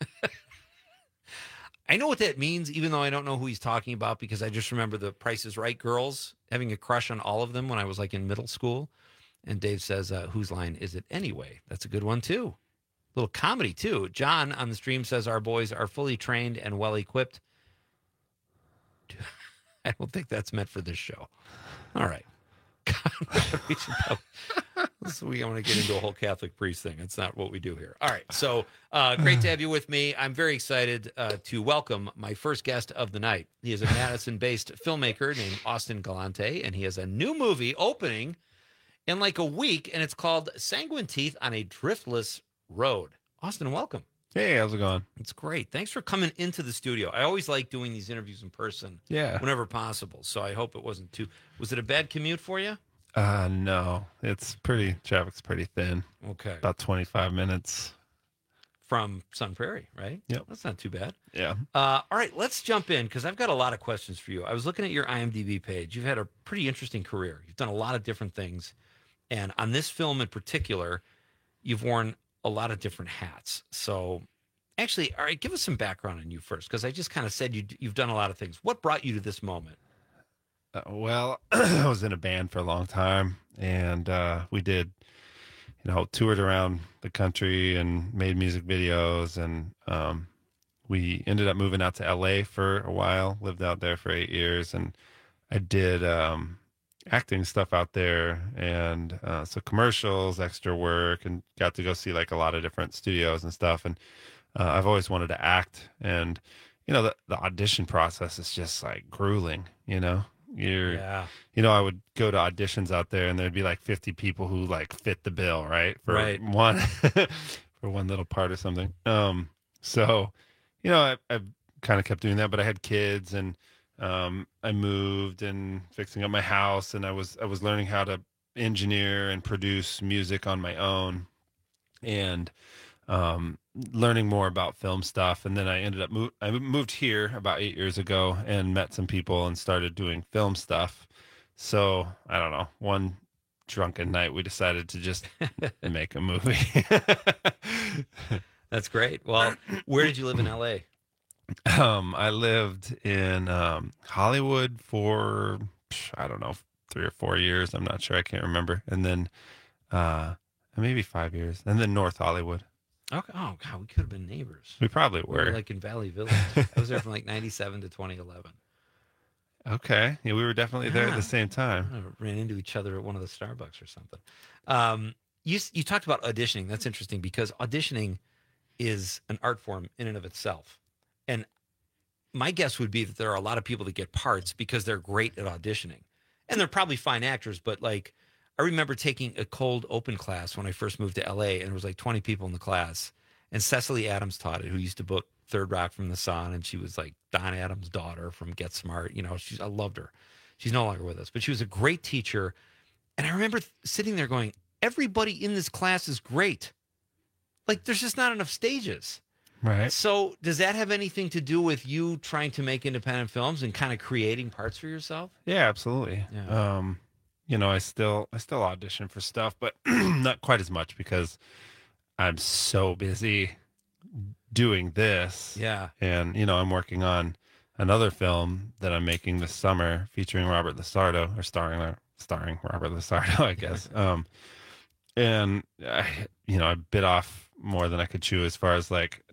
I know what that means, even though I don't know who he's talking about, because I just remember the Price is Right girls, having a crush on all of them when I was like in middle school. And Dave says, uh, whose line is it anyway? That's a good one, too. A little comedy, too. John on the stream says our boys are fully trained and well-equipped. I don't think that's meant for this show. All right. So we want to get into a whole Catholic priest thing. It's not what we do here. All right. So uh, great to have you with me. I'm very excited uh, to welcome my first guest of the night. He is a Madison-based filmmaker named Austin Galante, and he has a new movie opening in like a week, and it's called Sanguine Teeth on a Driftless Road. Austin, welcome. Hey, how's it going? It's great. Thanks for coming into the studio. I always like doing these interviews in person. Yeah. Whenever possible. So I hope it wasn't too... Was it a bad commute for you? Uh, no. It's pretty... Traffic's pretty thin. Okay. About twenty-five minutes. From Sun Prairie, right? Yep. That's not too bad. Yeah. Uh, all right, let's jump in, because I've got a lot of questions for you. I was looking at your IMDb page. You've had a pretty interesting career. You've done a lot of different things. And on this film in particular, you've worn a lot of different hats. So actually, all right, give us some background on you first, because I just kind of said you, you've done a lot of things. What brought you to this moment? Uh, well, I was in a band for a long time, and uh, we did, you know, toured around the country and made music videos. And um, we ended up moving out to L A for a while, lived out there for eight years. And I did... Um, acting stuff out there, and uh, so commercials, extra work, and got to go see like a lot of different studios and stuff. And uh, I've always wanted to act, and you know the, the audition process is just like grueling. You know, you're, yeah. you know, I would go to auditions out there, and there'd be like fifty people who like fit the bill, right, for right. one for one little part or something. Um, so you know, I, I've kind of kept doing that, but I had kids, and Um, I moved and fixing up my house, and I was I was learning how to engineer and produce music on my own, and um, learning more about film stuff. And then I ended up move I moved here about eight years ago and met some people and started doing film stuff. So I don't know, one drunken night we decided to just make a movie. That's great. Well, where did you live in L A? Um, I lived in um, Hollywood for, I don't know, three or four years. I'm not sure. I can't remember. And then uh, maybe five years. And then North Hollywood. Okay. Oh, God, we could have been neighbors. We probably were. We were like in Valley Village. I was there from like ninety-seven to twenty eleven. Okay. Yeah, we were definitely there at the same time. I ran into each other at one of the Starbucks or something. Um, you, you talked about auditioning. That's interesting, because auditioning is an art form in and of itself. And my guess would be that there are a lot of people that get parts because they're great at auditioning. And they're probably fine actors, but like, I remember taking a cold open class when I first moved to L A, and there was like twenty people in the class. And Cecily Adams taught it, who used to book Third Rock from the Sun, and she was like Don Adams' daughter from Get Smart. You know, she's I loved her. She's no longer with us, but she was a great teacher. And I remember th- sitting there going, everybody in this class is great. Like, there's just not enough stages. Right. So does that have anything to do with you trying to make independent films and kind of creating parts for yourself? Yeah, absolutely. Yeah. Um, you know, I still I still audition for stuff, but not quite as much because I'm so busy doing this. Yeah. And, you know, I'm working on another film that I'm making this summer featuring Robert Lasardo, or starring starring Robert Lasardo, I guess. um, and I, you know, I bit off more than I could chew as far as like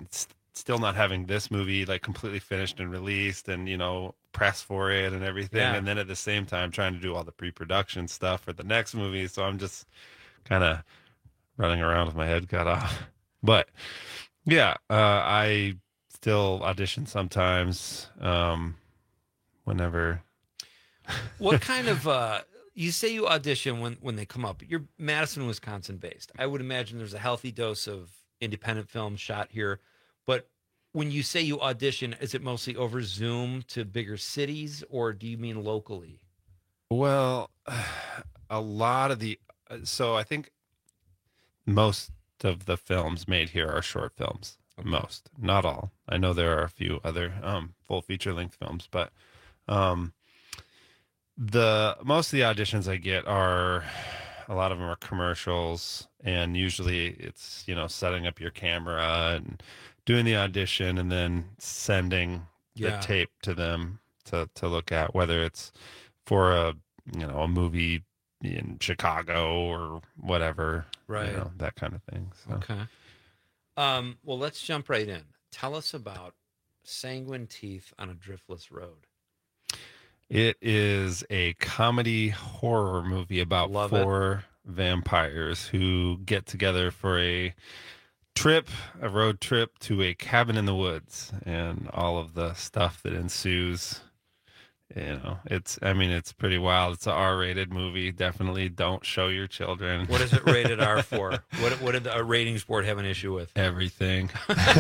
still not having this movie like completely finished and released and, you know, press for it and everything. Yeah. And then at the same time trying to do all the pre-production stuff for the next movie. So I'm just kind of running around with my head cut off. But yeah, uh, I still audition sometimes, um, whenever. What kind of, uh, you say you audition when, when they come up, you're Madison, Wisconsin based. I would imagine there's a healthy dose of independent film shot here. But when you say you audition, is it mostly over Zoom to bigger cities, or do you mean locally? Well, a lot of the, so I think most of the films made here are short films. Okay. Most, not all. I know there are a few other um, full feature length films, but um, the most of the auditions I get are, a lot of them are commercials, and usually it's, you know, setting up your camera and doing the audition and then sending the Yeah. tape to them to, to look at, whether it's for a, you know, a movie in Chicago or whatever, Right. you know, that kind of thing. So. Okay. Um, well, let's jump right in. Tell us about Sanguine Teeth on a Driftless Road. It is a comedy horror movie about Love it. four vampires who get together for a trip, a road trip to a cabin in the woods, and all of the stuff that ensues. You know, it's, I mean, it's pretty wild. It's an R-rated movie. Definitely don't show your children. What is it rated R for? What what did the uh, ratings board have an issue with? Everything.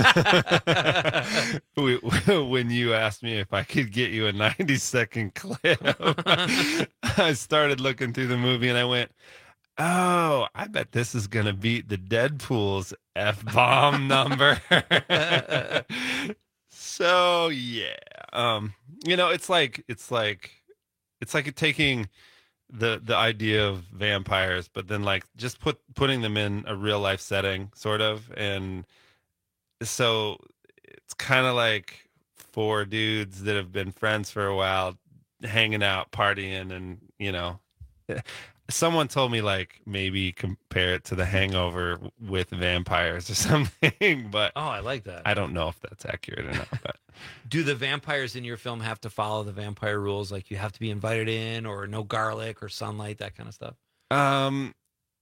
We- when you asked me if I could get you a ninety second clip, I started looking through the movie and I went, oh, I bet this is going to beat the Deadpool's F-bomb number. So, yeah. Um, you know, it's like, it's like, it's like taking the, the idea of vampires, but then like just put, putting them in a real life setting sort of. And so it's kind of like four dudes that have been friends for a while, hanging out, partying, and, you know, someone told me like maybe compare it to The Hangover with vampires or something, but Oh, I like that. I don't know if that's accurate or not. But Do the vampires in your film have to follow the vampire rules? Like you have to be invited in, or no garlic or sunlight, that kind of stuff? um,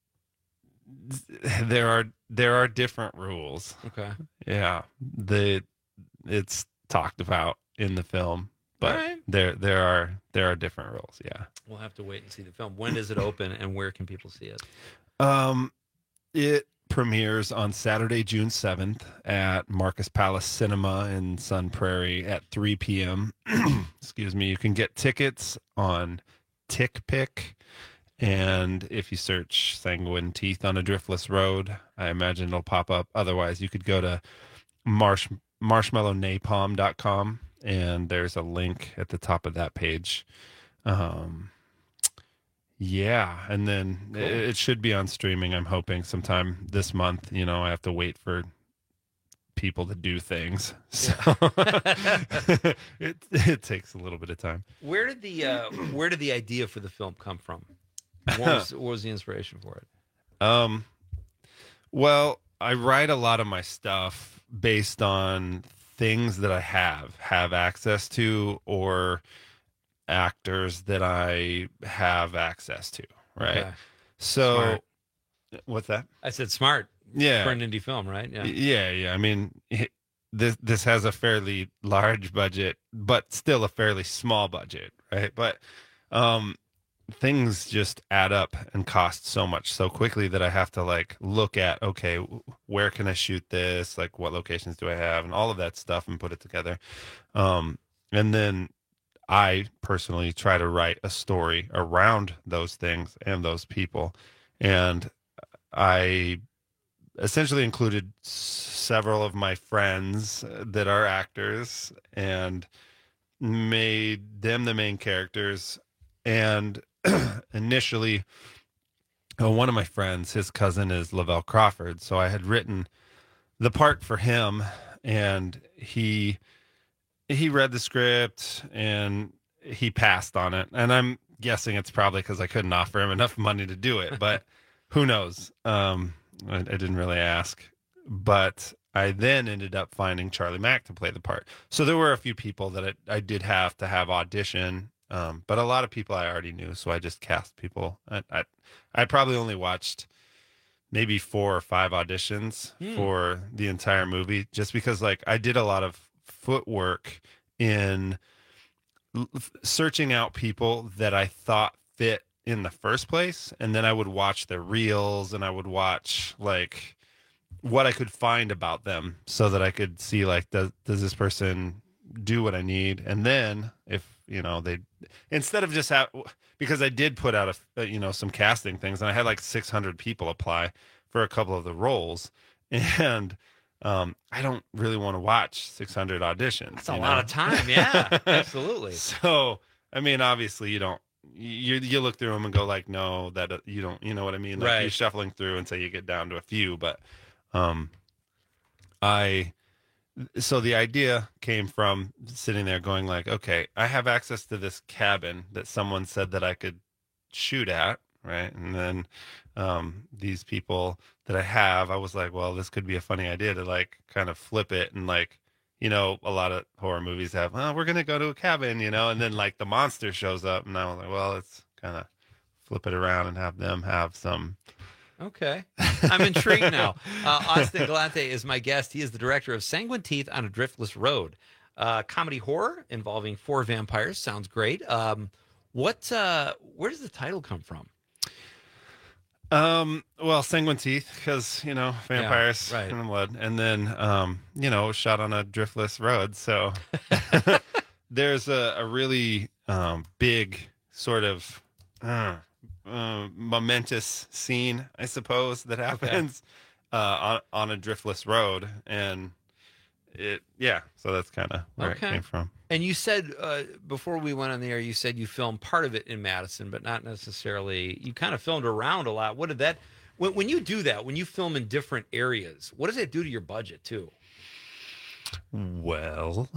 there are there are different rules. Okay. Yeah, the it's talked about in the film, but All right. there there are there are different rules. Yeah. We'll have to wait and see the film. When does it open, and where can people see it? Um, it premieres on Saturday, June seventh at Marcus Palace Cinema in Sun Prairie at three p.m. Excuse me. You can get tickets on TickPick, and if you search Sanguine Teeth on a Driftless Road, I imagine it'll pop up. Otherwise, you could go to marsh marshmallow napalm dot com, and there's a link at the top of that page. Um, yeah, and then Cool. it, it should be on streaming, I'm hoping, sometime this month. You know, I have to wait for people to do things. So it it takes a little bit of time. Where did the uh, where did the idea for the film come from? What was, what was the inspiration for it? Um, well, I write a lot of my stuff based on things that I have have access to, or actors that I have access to, right? Okay. So, Smart. what's that? I said smart. Yeah. For an indie film, right? Yeah. Yeah, yeah. I mean, it- this this has a fairly large budget, but still a fairly small budget, right? But um, things just add up and cost so much so quickly that I have to like look at, okay, where can I shoot this? Like, what locations do I have, and all of that stuff, and put it together. Um, and then I personally try to write a story around those things and those people. And I essentially included several of my friends that are actors and made them the main characters. And initially, uh, one of my friends, his cousin is Lavelle Crawford. So I had written the part for him, and he he read the script and he passed on it. And I'm guessing it's probably because I couldn't offer him enough money to do it, but who knows? Um, I, I didn't really ask, but I then ended up finding Charlie Mack to play the part. So there were a few people that I, I did have to have audition, um, but a lot of people I already knew, so I just cast people. I I, I probably only watched maybe four or five auditions Hmm. for the entire movie, just because like I did a lot of footwork in l- searching out people that I thought fit in the first place, and then I would watch their reels and I would watch like what I could find about them so that I could see like does does this person do what I need, and then if you know they instead of just have because I did put out a you know some casting things, and I had like six hundred people apply for a couple of the roles, and um I don't really want to watch six hundred auditions. That's a you lot know? of time. Yeah, absolutely. So I mean, obviously you don't you you look through them and go like, no, that uh, you don't, you know what I mean? Like Right. you're shuffling through until you get down to a few, but um I so the idea came from sitting there going like, okay, I have access to this cabin that someone said that I could shoot at, right? And then um these people that I have, I was like, well, this could be a funny idea to like kind of flip it, and like, you know, a lot of horror movies have, oh, we're gonna go to a cabin, you know, and then like the monster shows up, and I was like, well, let's kind of flip it around and have them have some. Okay. I'm intrigued now. Uh, Austin Galante is my guest. He is the director of Sanguine Teeth on a Driftless Road. Uh, comedy horror involving four vampires. Sounds great. Um, what? Uh, where does the title come from? Um, well, Sanguine Teeth, because, you know, vampires Yeah, right. and blood. And then, um, you know, shot on a driftless road. So there's a, a really um, big sort of uh, uh, momentous scene, I suppose, that happens uh, on, on a driftless road. And it, yeah, so that's kind of where Okay. it came from. And you said uh, before we went on the air, you said you filmed part of it in Madison, but not necessarily. You kind of filmed around a lot. What did that? When, when you do that, when you film in different areas, what does that do to your budget too? Well,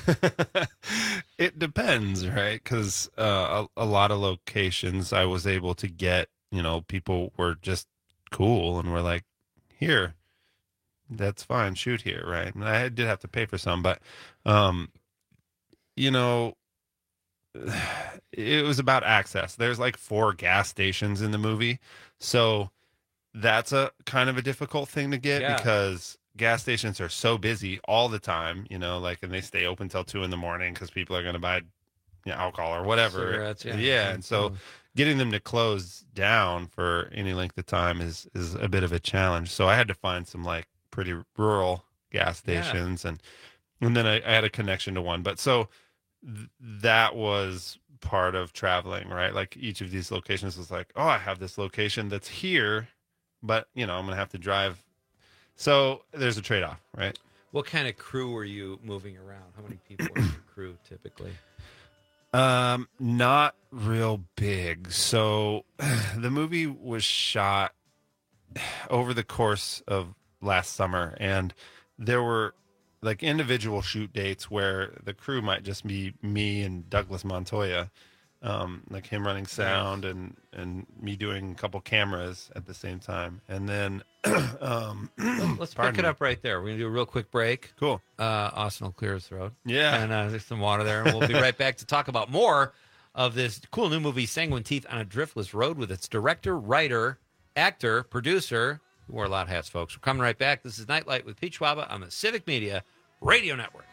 it depends, right? Because uh, a, a lot of locations I was able to get, you know, people were just cool and were like, here, that's fine, shoot here, right? And I did have to pay for some, but, um, you know, it was about access. There's like four gas stations in the movie. So that's a kind of a difficult thing to get Yeah. because gas stations are so busy all the time, you know, like, and they stay open till two in the morning because people are going to buy, you know, alcohol or whatever. Cigarettes, yeah. yeah. And so Mm. getting them to close down for any length of time is, is a bit of a challenge. So I had to find some like pretty rural gas Yeah. stations, and, and then I, I had a connection to one, but so th- that was part of traveling, right? Like each of these locations was like, oh, I have this location that's here, but you know, I'm going to have to drive. So there's a trade-off, right? What kind of crew were you moving around? How many people were in your crew typically? Um, not real big. So the movie was shot over the course of last summer, and there were like individual shoot dates where the crew might just be me and Douglas Montoya, um, like him running sound and, and me doing a couple cameras at the same time. And then, um, Let's pardon pick it me. up right there. We're going to do a real quick break. Cool. Uh, Austin will clear his throat. Yeah. And uh, there's some water there. And we'll be right back to talk about more of this cool new movie, Sanguine Teeth on a Driftless Road, with its director, writer, actor, producer. We wore a lot of hats, folks. We're coming right back. This is Nightlight with Pete Schwaba on the Civic Media Radio Network.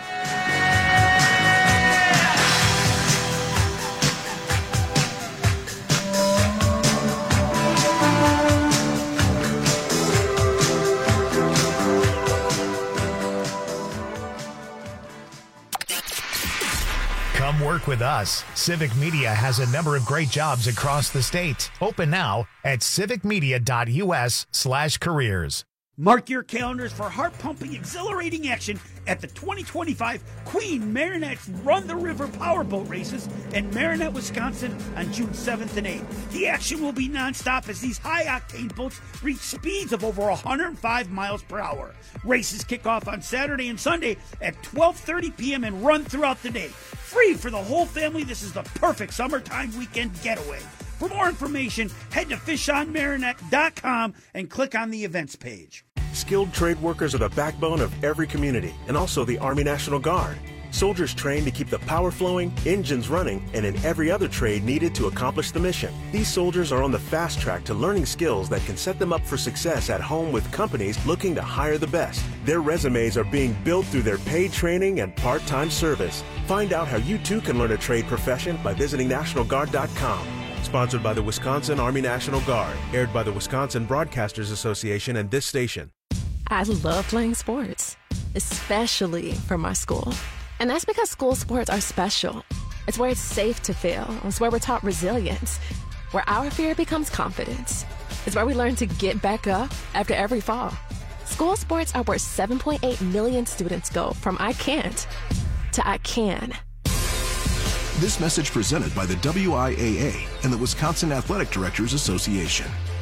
Come work with us. Civic Media has a number of great jobs across the state. Open now at civicmedia.us slash careers. Mark your calendars for heart-pumping, exhilarating action at the twenty twenty-five Queen Marinette's Run the River Powerboat Races in Marinette, Wisconsin on June seventh and eighth. The action will be nonstop as these high-octane boats reach speeds of over one hundred five miles per hour. Races kick off on Saturday and Sunday at twelve thirty p.m. and run throughout the day. Free for the whole family, this is the perfect summertime weekend getaway. For more information, head to fish on marinette dot com and click on the events page. Skilled trade workers are the backbone of every community and also the Army National Guard. Soldiers trained to keep the power flowing, engines running, and in every other trade needed to accomplish the mission. These soldiers are on the fast track to learning skills that can set them up for success at home with companies looking to hire the best. Their resumes are being built through their paid training and part-time service. Find out how you too can learn a trade profession by visiting National Guard dot com. Sponsored by the Wisconsin Army National Guard. Aired by the Wisconsin Broadcasters Association and this station. I love playing sports, especially for my school. And that's because school sports are special. It's where it's safe to fail. It's where we're taught resilience, where our fear becomes confidence. It's where we learn to get back up after every fall. School sports are where seven point eight million students go from I can't to I can. This message presented by the W I A A and the Wisconsin Athletic Directors Association.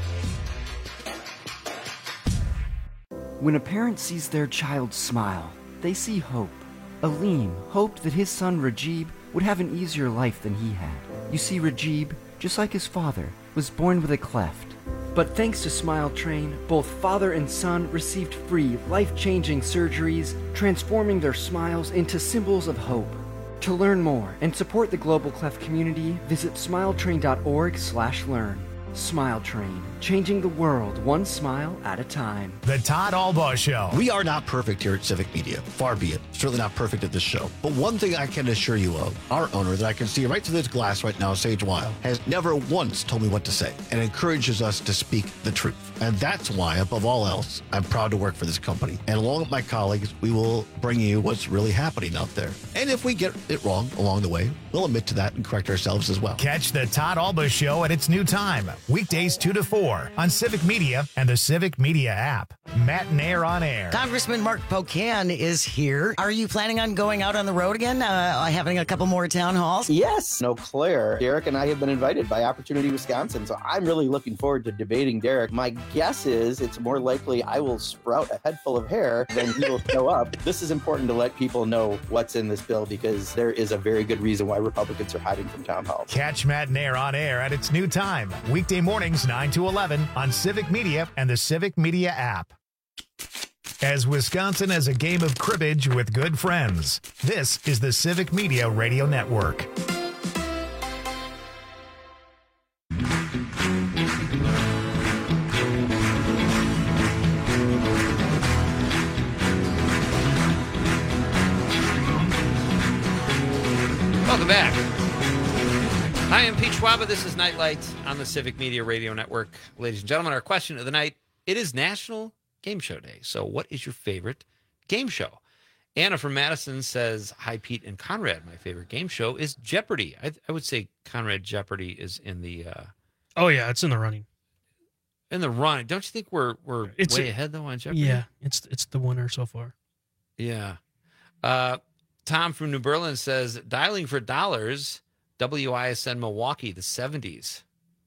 When a parent sees their child smile, they see hope. Aleem hoped that his son Rajib would have an easier life than he had. You see, Rajib, just like his father, was born with a cleft. But thanks to Smile Train, both father and son received free, life-changing surgeries, transforming their smiles into symbols of hope. To learn more and support the Global Cleft community, visit smiletrain.org slash learn. Smile Train, changing the world one smile at a time. The Todd Albaugh Show. We are not perfect here at Civic Media. Far be it. Certainly not perfect at this show. But one thing I can assure you of, our owner that I can see right through this glass right now, Sage Weil, has never once told me what to say and encourages us to speak the truth. And that's why, above all else, I'm proud to work for this company. And along with my colleagues, we will bring you what's really happening out there. And if we get it wrong along the way, we'll admit to that and correct ourselves as well. Catch the Todd Albaugh Show at its new time, weekdays two to four on Civic Media and the Civic Media app. Matt and Air on Air. Congressman Mark Pocan is here. Are you planning on going out on the road again, uh, having a couple more town halls? Yes. No, Claire. Derek and I have been invited by Opportunity Wisconsin, so I'm really looking forward to debating Derek. My guess is it's more likely I will sprout a head full of hair than he will show up. This is important to let people know what's in this bill because there is a very good reason why Republicans are hiding from town halls. Catch Matt and Air on Air at its new time, weekday mornings nine to eleven on Civic Media and the Civic Media app. As Wisconsin has a game of cribbage with good friends, this is the Civic Media Radio Network. Welcome back. Hi, I'm Pete Schwaba. This is Nightlight on the Civic Media Radio Network. Ladies and gentlemen, our question of the night, it is National Game Show Day. So what is your favorite game show? Anna from Madison says, hi, Pete and Conrad. My favorite game show is Jeopardy. I, I would say Conrad Jeopardy is in the... Uh, oh, yeah, it's in the running. In the running. Don't you think we're we're it's way a, ahead, though, on Jeopardy? Yeah, it's it's the winner so far. Yeah. Uh, Tom from New Berlin says, dialing for dollars, W I S N Milwaukee, the seventies.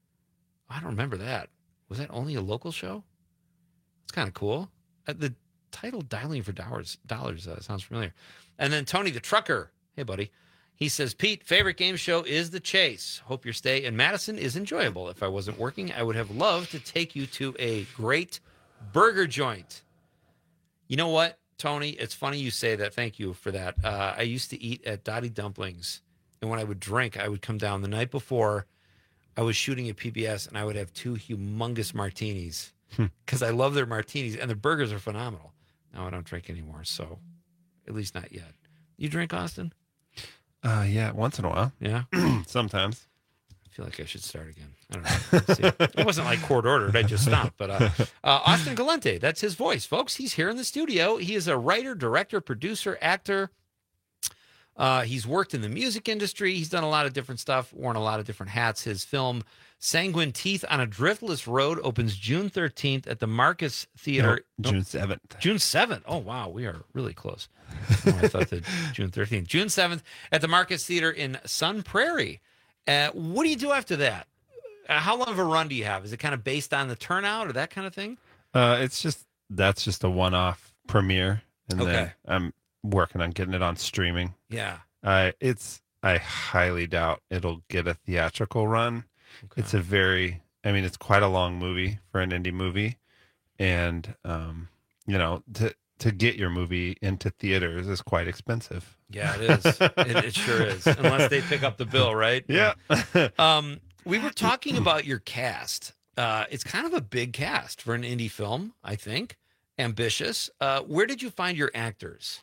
I don't remember that. Was that only a local show? It's kind of cool. Uh, the title Dialing for Dollars dollars uh, sounds familiar. And then Tony the Trucker. Hey, buddy. He says, Pete, favorite game show is The Chase. Hope your stay in Madison is enjoyable. If I wasn't working, I would have loved to take you to a great burger joint. You know what, Tony? It's funny you say that. Thank you for that. Uh, I used to eat at Dottie Dumplings. And when I would drink, I would come down the night before I was shooting at P B S, and I would have two humongous martinis because I love their martinis, and their burgers are phenomenal. Now I don't drink anymore, so at least not yet. You drink, Austin? Uh, yeah, once in a while. Yeah? Sometimes. I feel like I should start again. I don't know. Let's see. It wasn't like court ordered. I just stopped. But uh, uh, Austin Galante, that's his voice, folks. He's here in the studio. He is a writer, director, producer, actor. Uh, he's worked in the music industry. He's done a lot of different stuff, worn a lot of different hats. His film Sanguine Teeth on a Driftless Road opens June thirteenth at the Marcus Theater. No, June seventh. June seventh. Oh, wow. We are really close. Oh, I thought that June thirteenth. June seventh at the Marcus Theater in Sun Prairie. Uh, what do you do after that? Uh, how long of a run do you have? Is it kind of based on the turnout or that kind of thing? Uh, it's just, that's just a one-off premiere. And Okay. then I'm working on getting it on streaming. Yeah. Uh, it's, I highly doubt it'll get a theatrical run. Okay. It's a very, I mean, it's quite a long movie for an indie movie. And, um, you know, to to get your movie into theaters is quite expensive. Yeah, it is. it, it sure is. Unless they pick up the bill, right? Yeah. um, we were talking about your cast. Uh, it's kind of a big cast for an indie film, I think. Ambitious. Uh, where did you find your actors?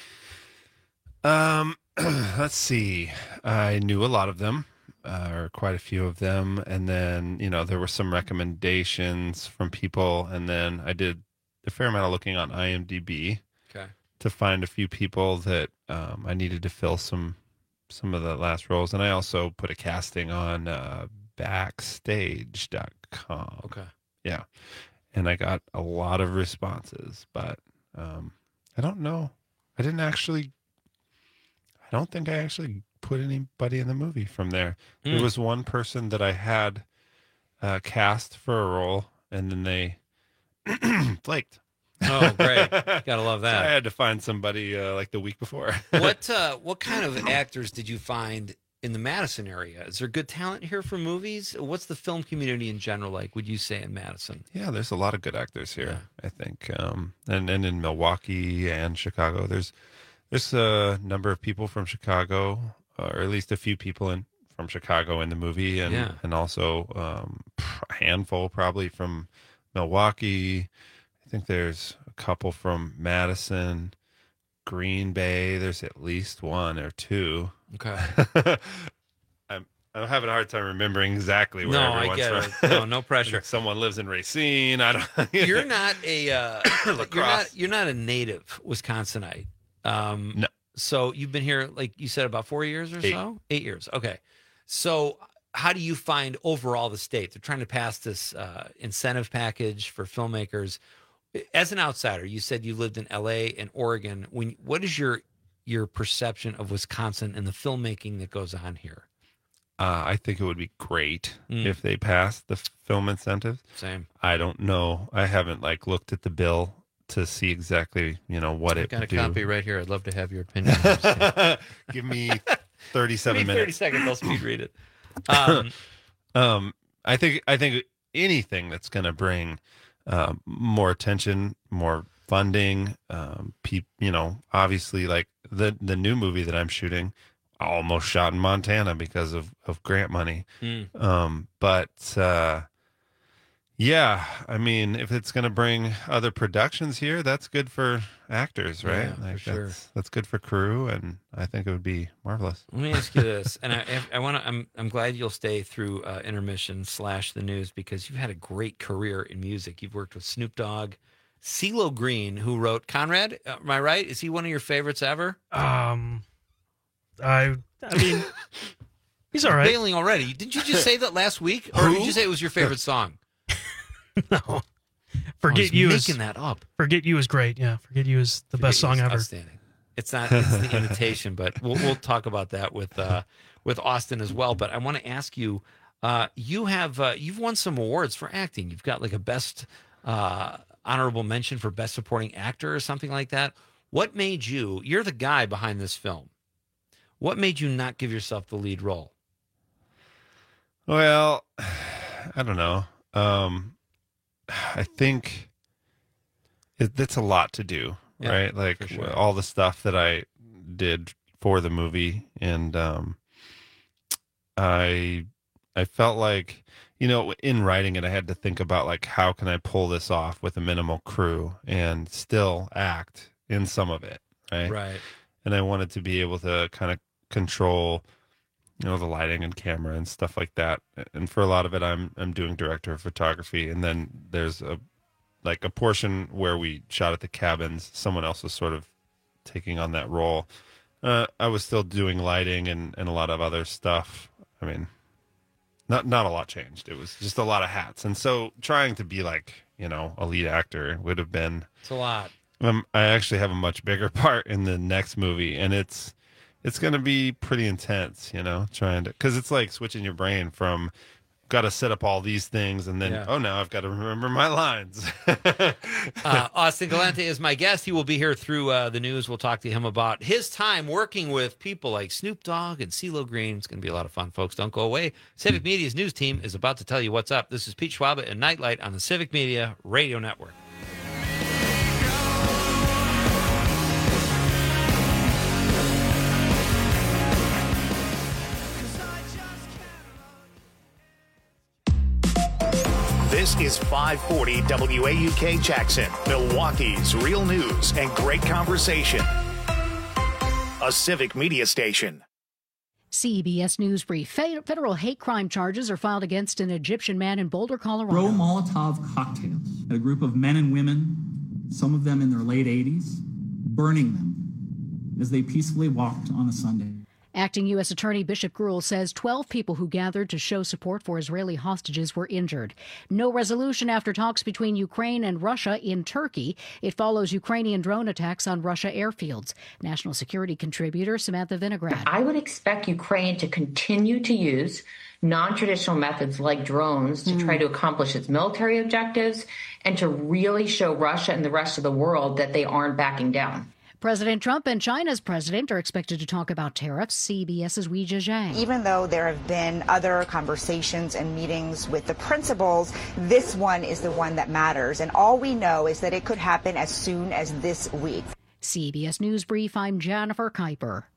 Um, let's see. I knew a lot of them, uh, or quite a few of them, and then you know there were some recommendations from people, and then I did a fair amount of looking on IMDb Okay. to find a few people that um, I needed to fill some some of the last roles, and I also put a casting on uh, backstage dot com. Okay. Yeah, and I got a lot of responses, but um, I don't know. I didn't actually. I don't think I actually put anybody in the movie from there. Mm. There was one person that I had uh, cast for a role, and then they flaked. Oh, great! Gotta love So I that. had to find somebody uh, like the week before. what uh, what kind of actors did you find in the Madison area? Is there good talent here for movies? What's the film community in general like? Would you say in Madison? Yeah, there's a lot of good actors here. I think, um, and and in Milwaukee and Chicago, there's there's a number of people from Chicago, or at least a few people in from Chicago in the movie, and Yeah. and also um, a handful probably from Milwaukee. I think there's a couple from Madison, Green Bay. There's at least one or two. Okay. I'm I'm having a hard time remembering exactly where No, I everyone's get from. it. No, no pressure. Like someone lives in Racine. I don't. You're not a uh, you're Lacrosse. not you're not a native Wisconsinite. Um, no. So you've been here, like you said, about four years or Eight. so. Eight years. Okay. So how do you find overall the state? They're trying to pass this uh, incentive package for filmmakers. As an outsider, you said you lived in L A and Oregon. When what is your your perception of Wisconsin and the filmmaking that goes on here? Uh, I think it would be great Mm. if they passed the f- film incentives. Same. I don't know. I haven't like looked at the bill to see exactly, you know, what I've it got a would do. copy right here. I'd love to have your opinion. Give me thirty-seven Give me minutes. thirty seconds. I'll speed read it. Um, um, I think I think anything that's going to bring um, more attention, more funding, um, peop, you know, obviously like the the new movie that I'm shooting, almost shot in Montana because of of grant money. Mm. Um, but uh, yeah, I mean, if it's going to bring other productions here, that's good for actors, right? Yeah, like for sure. that's, that's good for crew, and I think it would be marvelous. Let me ask you this, and I, I want to. I'm I'm glad you'll stay through uh, intermission slash the news because you've had a great career in music. You've worked with Snoop Dogg, CeeLo Green, who wrote Conrad. Uh, am I right? Is he one of your favorites ever? Um, I I mean, he's all right. Bailing already. Did you just say that last week, or did you say it was your favorite song? No. I Forget was You making is that up. Forget You is great. Yeah, Forget You is the best Forget song You is ever. Outstanding. It's not it's the imitation, but we'll we'll talk about that with uh, with Austin as well. But I want to ask you, uh, you have uh, you've won some awards for acting. You've got like a best uh, honorable mention for best supporting actor or something like that. What made you? You're the guy behind this film. What made you not give yourself the lead role? Well, I don't know. Um, I think it, that's a lot to do, Yeah, right? Like for sure. all the stuff that I did for the movie, and um, I I felt like, you know, in writing it, I had to think about like how can I pull this off with a minimal crew and still act in some of it, right? Right. And I wanted to be able to kind of control, you know, the lighting and camera and stuff like that. And for a lot of it, I'm I'm doing director of photography, and then there's a like a portion where we shot at the cabins. Someone else was sort of taking on that role. Uh, I was still doing lighting and, and a lot of other stuff. I mean, not not a lot changed. It was just a lot of hats, and so trying to be like, you know, a lead actor would have been. It's a lot. Um, I actually have a much bigger part in the next movie, and it's it's going to be pretty intense, you know, trying to, because it's like switching your brain from got to set up all these things, and then, Yeah. oh, now I've got to remember my lines. uh, Austin Galante is my guest. He will be here through uh, the news. We'll talk to him about his time working with people like Snoop Dogg and CeeLo Green. It's going to be a lot of fun, folks. Don't go away. Civic Media's news team is about to tell you what's up. This is Pete Schwaba and Nightlight on the Civic Media Radio Network. This is five forty W A U K Jackson, Milwaukee's real news and great conversation. A Civic Media station. C B S News Brief. Federal hate crime charges are filed against an Egyptian man in Boulder, Colorado. Throw Molotov cocktails at a group of men and women, some of them in their late eighties, burning them as they peacefully walked on a Sunday. Acting U S Attorney Bishop Gruhl says twelve people who gathered to show support for Israeli hostages were injured. No resolution after talks between Ukraine and Russia in Turkey. It follows Ukrainian drone attacks on Russia airfields. National security contributor Samantha Vinograd. I would expect Ukraine to continue to use non-traditional methods like drones to mm. try to accomplish its military objectives and to really show Russia and the rest of the world that they aren't backing down. President Trump and China's president are expected to talk about tariffs. CBS's Weijia Zhang. Even though there have been other conversations and meetings with the principals, this one is the one that matters. And all we know is that it could happen as soon as this week. C B S News Brief, I'm Jennifer Kuiper.